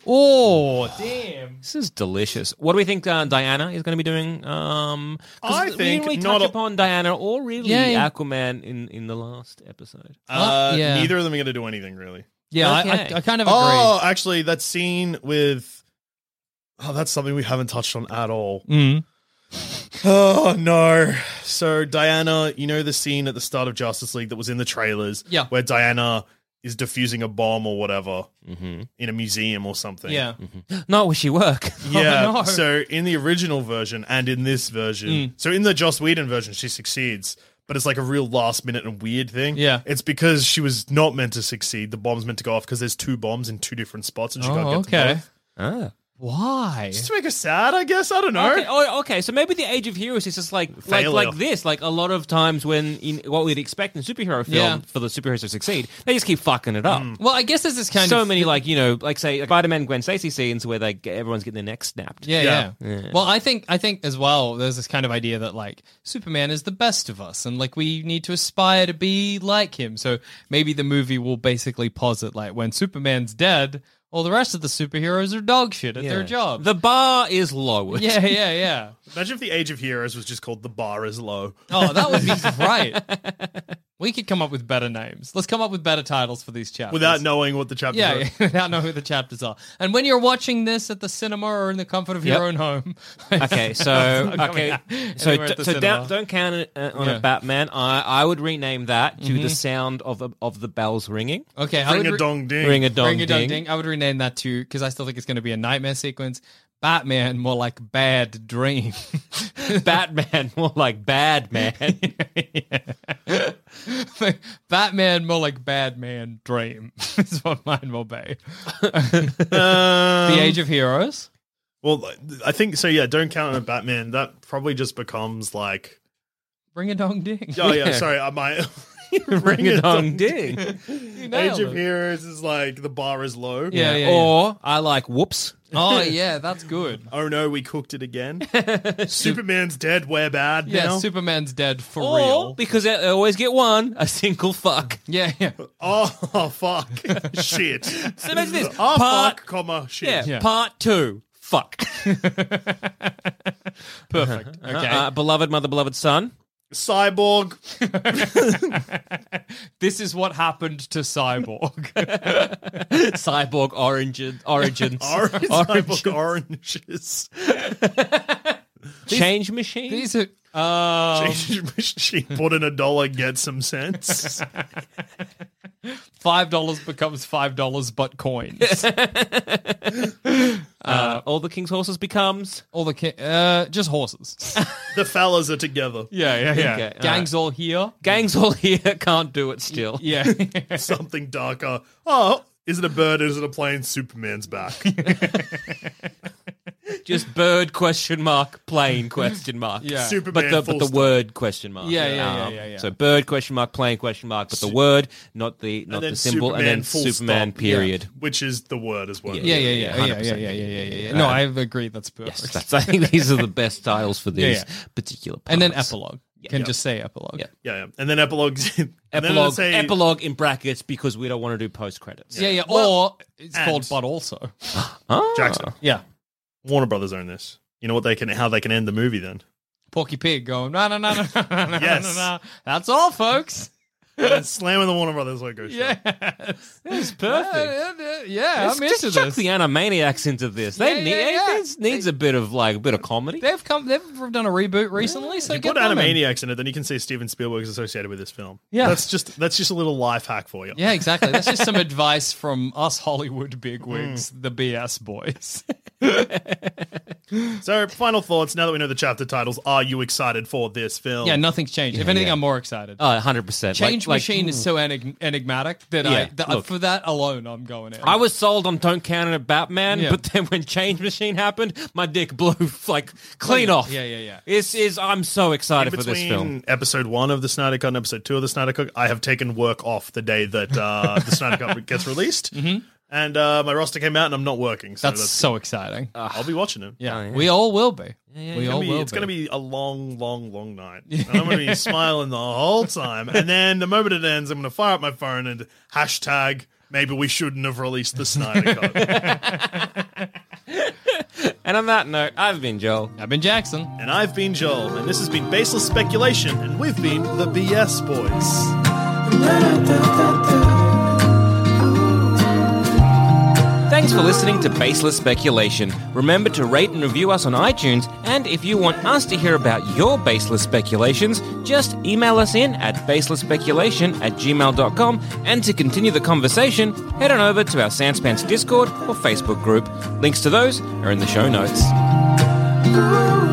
Oh, damn. This is delicious. What do we think Diana is going to be doing? 'Cause I we think didn't really not touch a- upon Diana or really Yeah. Aquaman in the last episode. Yeah. Neither of them are going to do anything, really. Yeah, Okay. I kind of agree. Oh, actually, that scene with... Oh, that's something we haven't touched on at all. Mm. Oh, no. So, Diana, you know the scene at the start of Justice League that was in the trailers? Yeah. Where Diana is defusing a bomb or whatever in a museum or something. Yeah. Not where she work. Yeah. no. So, in the original version and in this version, so in the Joss Whedon version, she succeeds. But it's like a real last minute and weird thing. Yeah. It's because she was not meant to succeed. The bomb's meant to go off because there's 2 bombs in 2 different spots and she can't get to okay. both. Ah. Why? Just to make her sad, I guess. I don't know. Okay. So maybe the Age of Heroes is just like Failure. this. Like a lot of times when in what we'd expect in a superhero film Yeah. for the superheroes to succeed, they just keep fucking it up. Well, I guess there's this kind So of many like say Spider-Man Gwen Stacy scenes where everyone's getting their neck snapped. Yeah. Well, I think as well, there's this kind of idea that like Superman is the best of us, and like we need to aspire to be like him. So maybe the movie will basically posit like when Superman's dead, all the rest of the superheroes are dog shit at their job. The bar is lowered. Yeah. Imagine if the Age of Heroes was just called The Bar is Low. Oh, that would be great. We could come up with better names. Let's come up with better titles for these chapters. Without knowing what the chapters are. Yeah, without knowing who the chapters are. And when you're watching this at the cinema or in the comfort of your own home. Okay, so Anywhere at the so cinema. don't count it on Yeah. a Batman. I would rename that to the sound of the bells ringing. Okay, Ring a dong ding. Ring a dong Ring a dong ding. ding. I would rename that too because I still think it's going to be a nightmare sequence. Batman, more like bad dream. Batman, more like bad man. Batman, more like bad man dream. Is what mine will be. The Age of Heroes. Well, I think so. Yeah, don't count on a Batman. That probably just becomes like. Ring a dong ding. Oh yeah, sorry. I might Ring a dong ding. You nailed Age of it. Heroes is like the bar is low. Yeah. Or I like whoops. Oh yeah, that's good. Oh no, we cooked it again. Superman's dead. We're bad Yeah, now. Superman's dead for Or real. because they always get a single fuck. Yeah. Oh fuck, shit. So imagine this. Oh Part- fuck, comma shit. Yeah, part 2. Fuck. Perfect. Okay. Beloved mother, beloved son. Cyborg. This is what happened to Cyborg. Cyborg origins. Cyborg oranges. Change machine. These are She put in $1, get some sense. $5 becomes $5 but coins. All the king's horses becomes. All the just horses. The fellas are together. Yeah. Okay, Gang's all here. Gangs all here can't do it still. Yeah. Something darker. Oh, is it a bird? Is it a plane? Superman's back. Just bird question mark plane question mark. Yeah. Superman. But full the stop. word question mark. Yeah. So bird question mark plane question mark, but the word, not the And then symbol, and then full Superman stop. period. Which is the word as well. Yeah. 100%. No, I agree. That's perfect. Yes, I think these are the best titles for these particular parts. And then epilogue. You can just say epilogue. Yeah. Yeah. And then epilogue. and then let's say, Epilogue in brackets because we don't want to do post credits. Yeah. Well, or it's and- called but also. Jackson. Yeah. Warner Brothers own this. You know what how they can end the movie then? Porky Pig going, no. Yes. That's all, folks. and slamming the Warner Brothers logo. Yes. It's perfect. Yeah, I'm into Just chuck this. the Animaniacs into this. Yeah, It needs a bit of comedy. They've done a reboot recently, so You get put them in. Animaniacs in it, then you can see Steven Spielberg is associated with this film. Yeah. That's just a little life hack for you. Yeah, exactly. That's just some advice from us Hollywood bigwigs, the BS boys. So, final thoughts. Now that we know the chapter titles, are you excited for this film? Yeah, nothing's changed. If anything, I'm more excited. 100%. Change Machine is so enigmatic that Yeah, look. for that alone, I'm going in. I was sold on Don't Count It at Batman, Yeah. but then when Change Machine happened, my dick blew clean off. Yeah. I'm so excited for this film. Between episode 1 of the Snyder Cut and episode 2 of the Snyder Cut, I have taken work off the day that the Snyder Cut gets released. Mm-hmm. And my roster came out and I'm not working. So That's so exciting. I'll be watching it. Yeah, we all will be. We all will It's going to be a long, long, long night. And I'm going to be smiling the whole time. And then the moment it ends, I'm going to fire up my phone and hashtag maybe we shouldn't have released the Snyder Cut. And on that note, I've been Joel. I've been Jackson. And I've been Joel. And this has been Baseless Speculation. And we've been the BS Boys. Thanks for listening to Baseless Speculation. Remember to rate and review us on iTunes, and if you want us to hear about your baseless speculations, just email us in at baselessspeculation@gmail.com, and to continue the conversation, head on over to our Sanspants Discord or Facebook group. Links to those are in the show notes.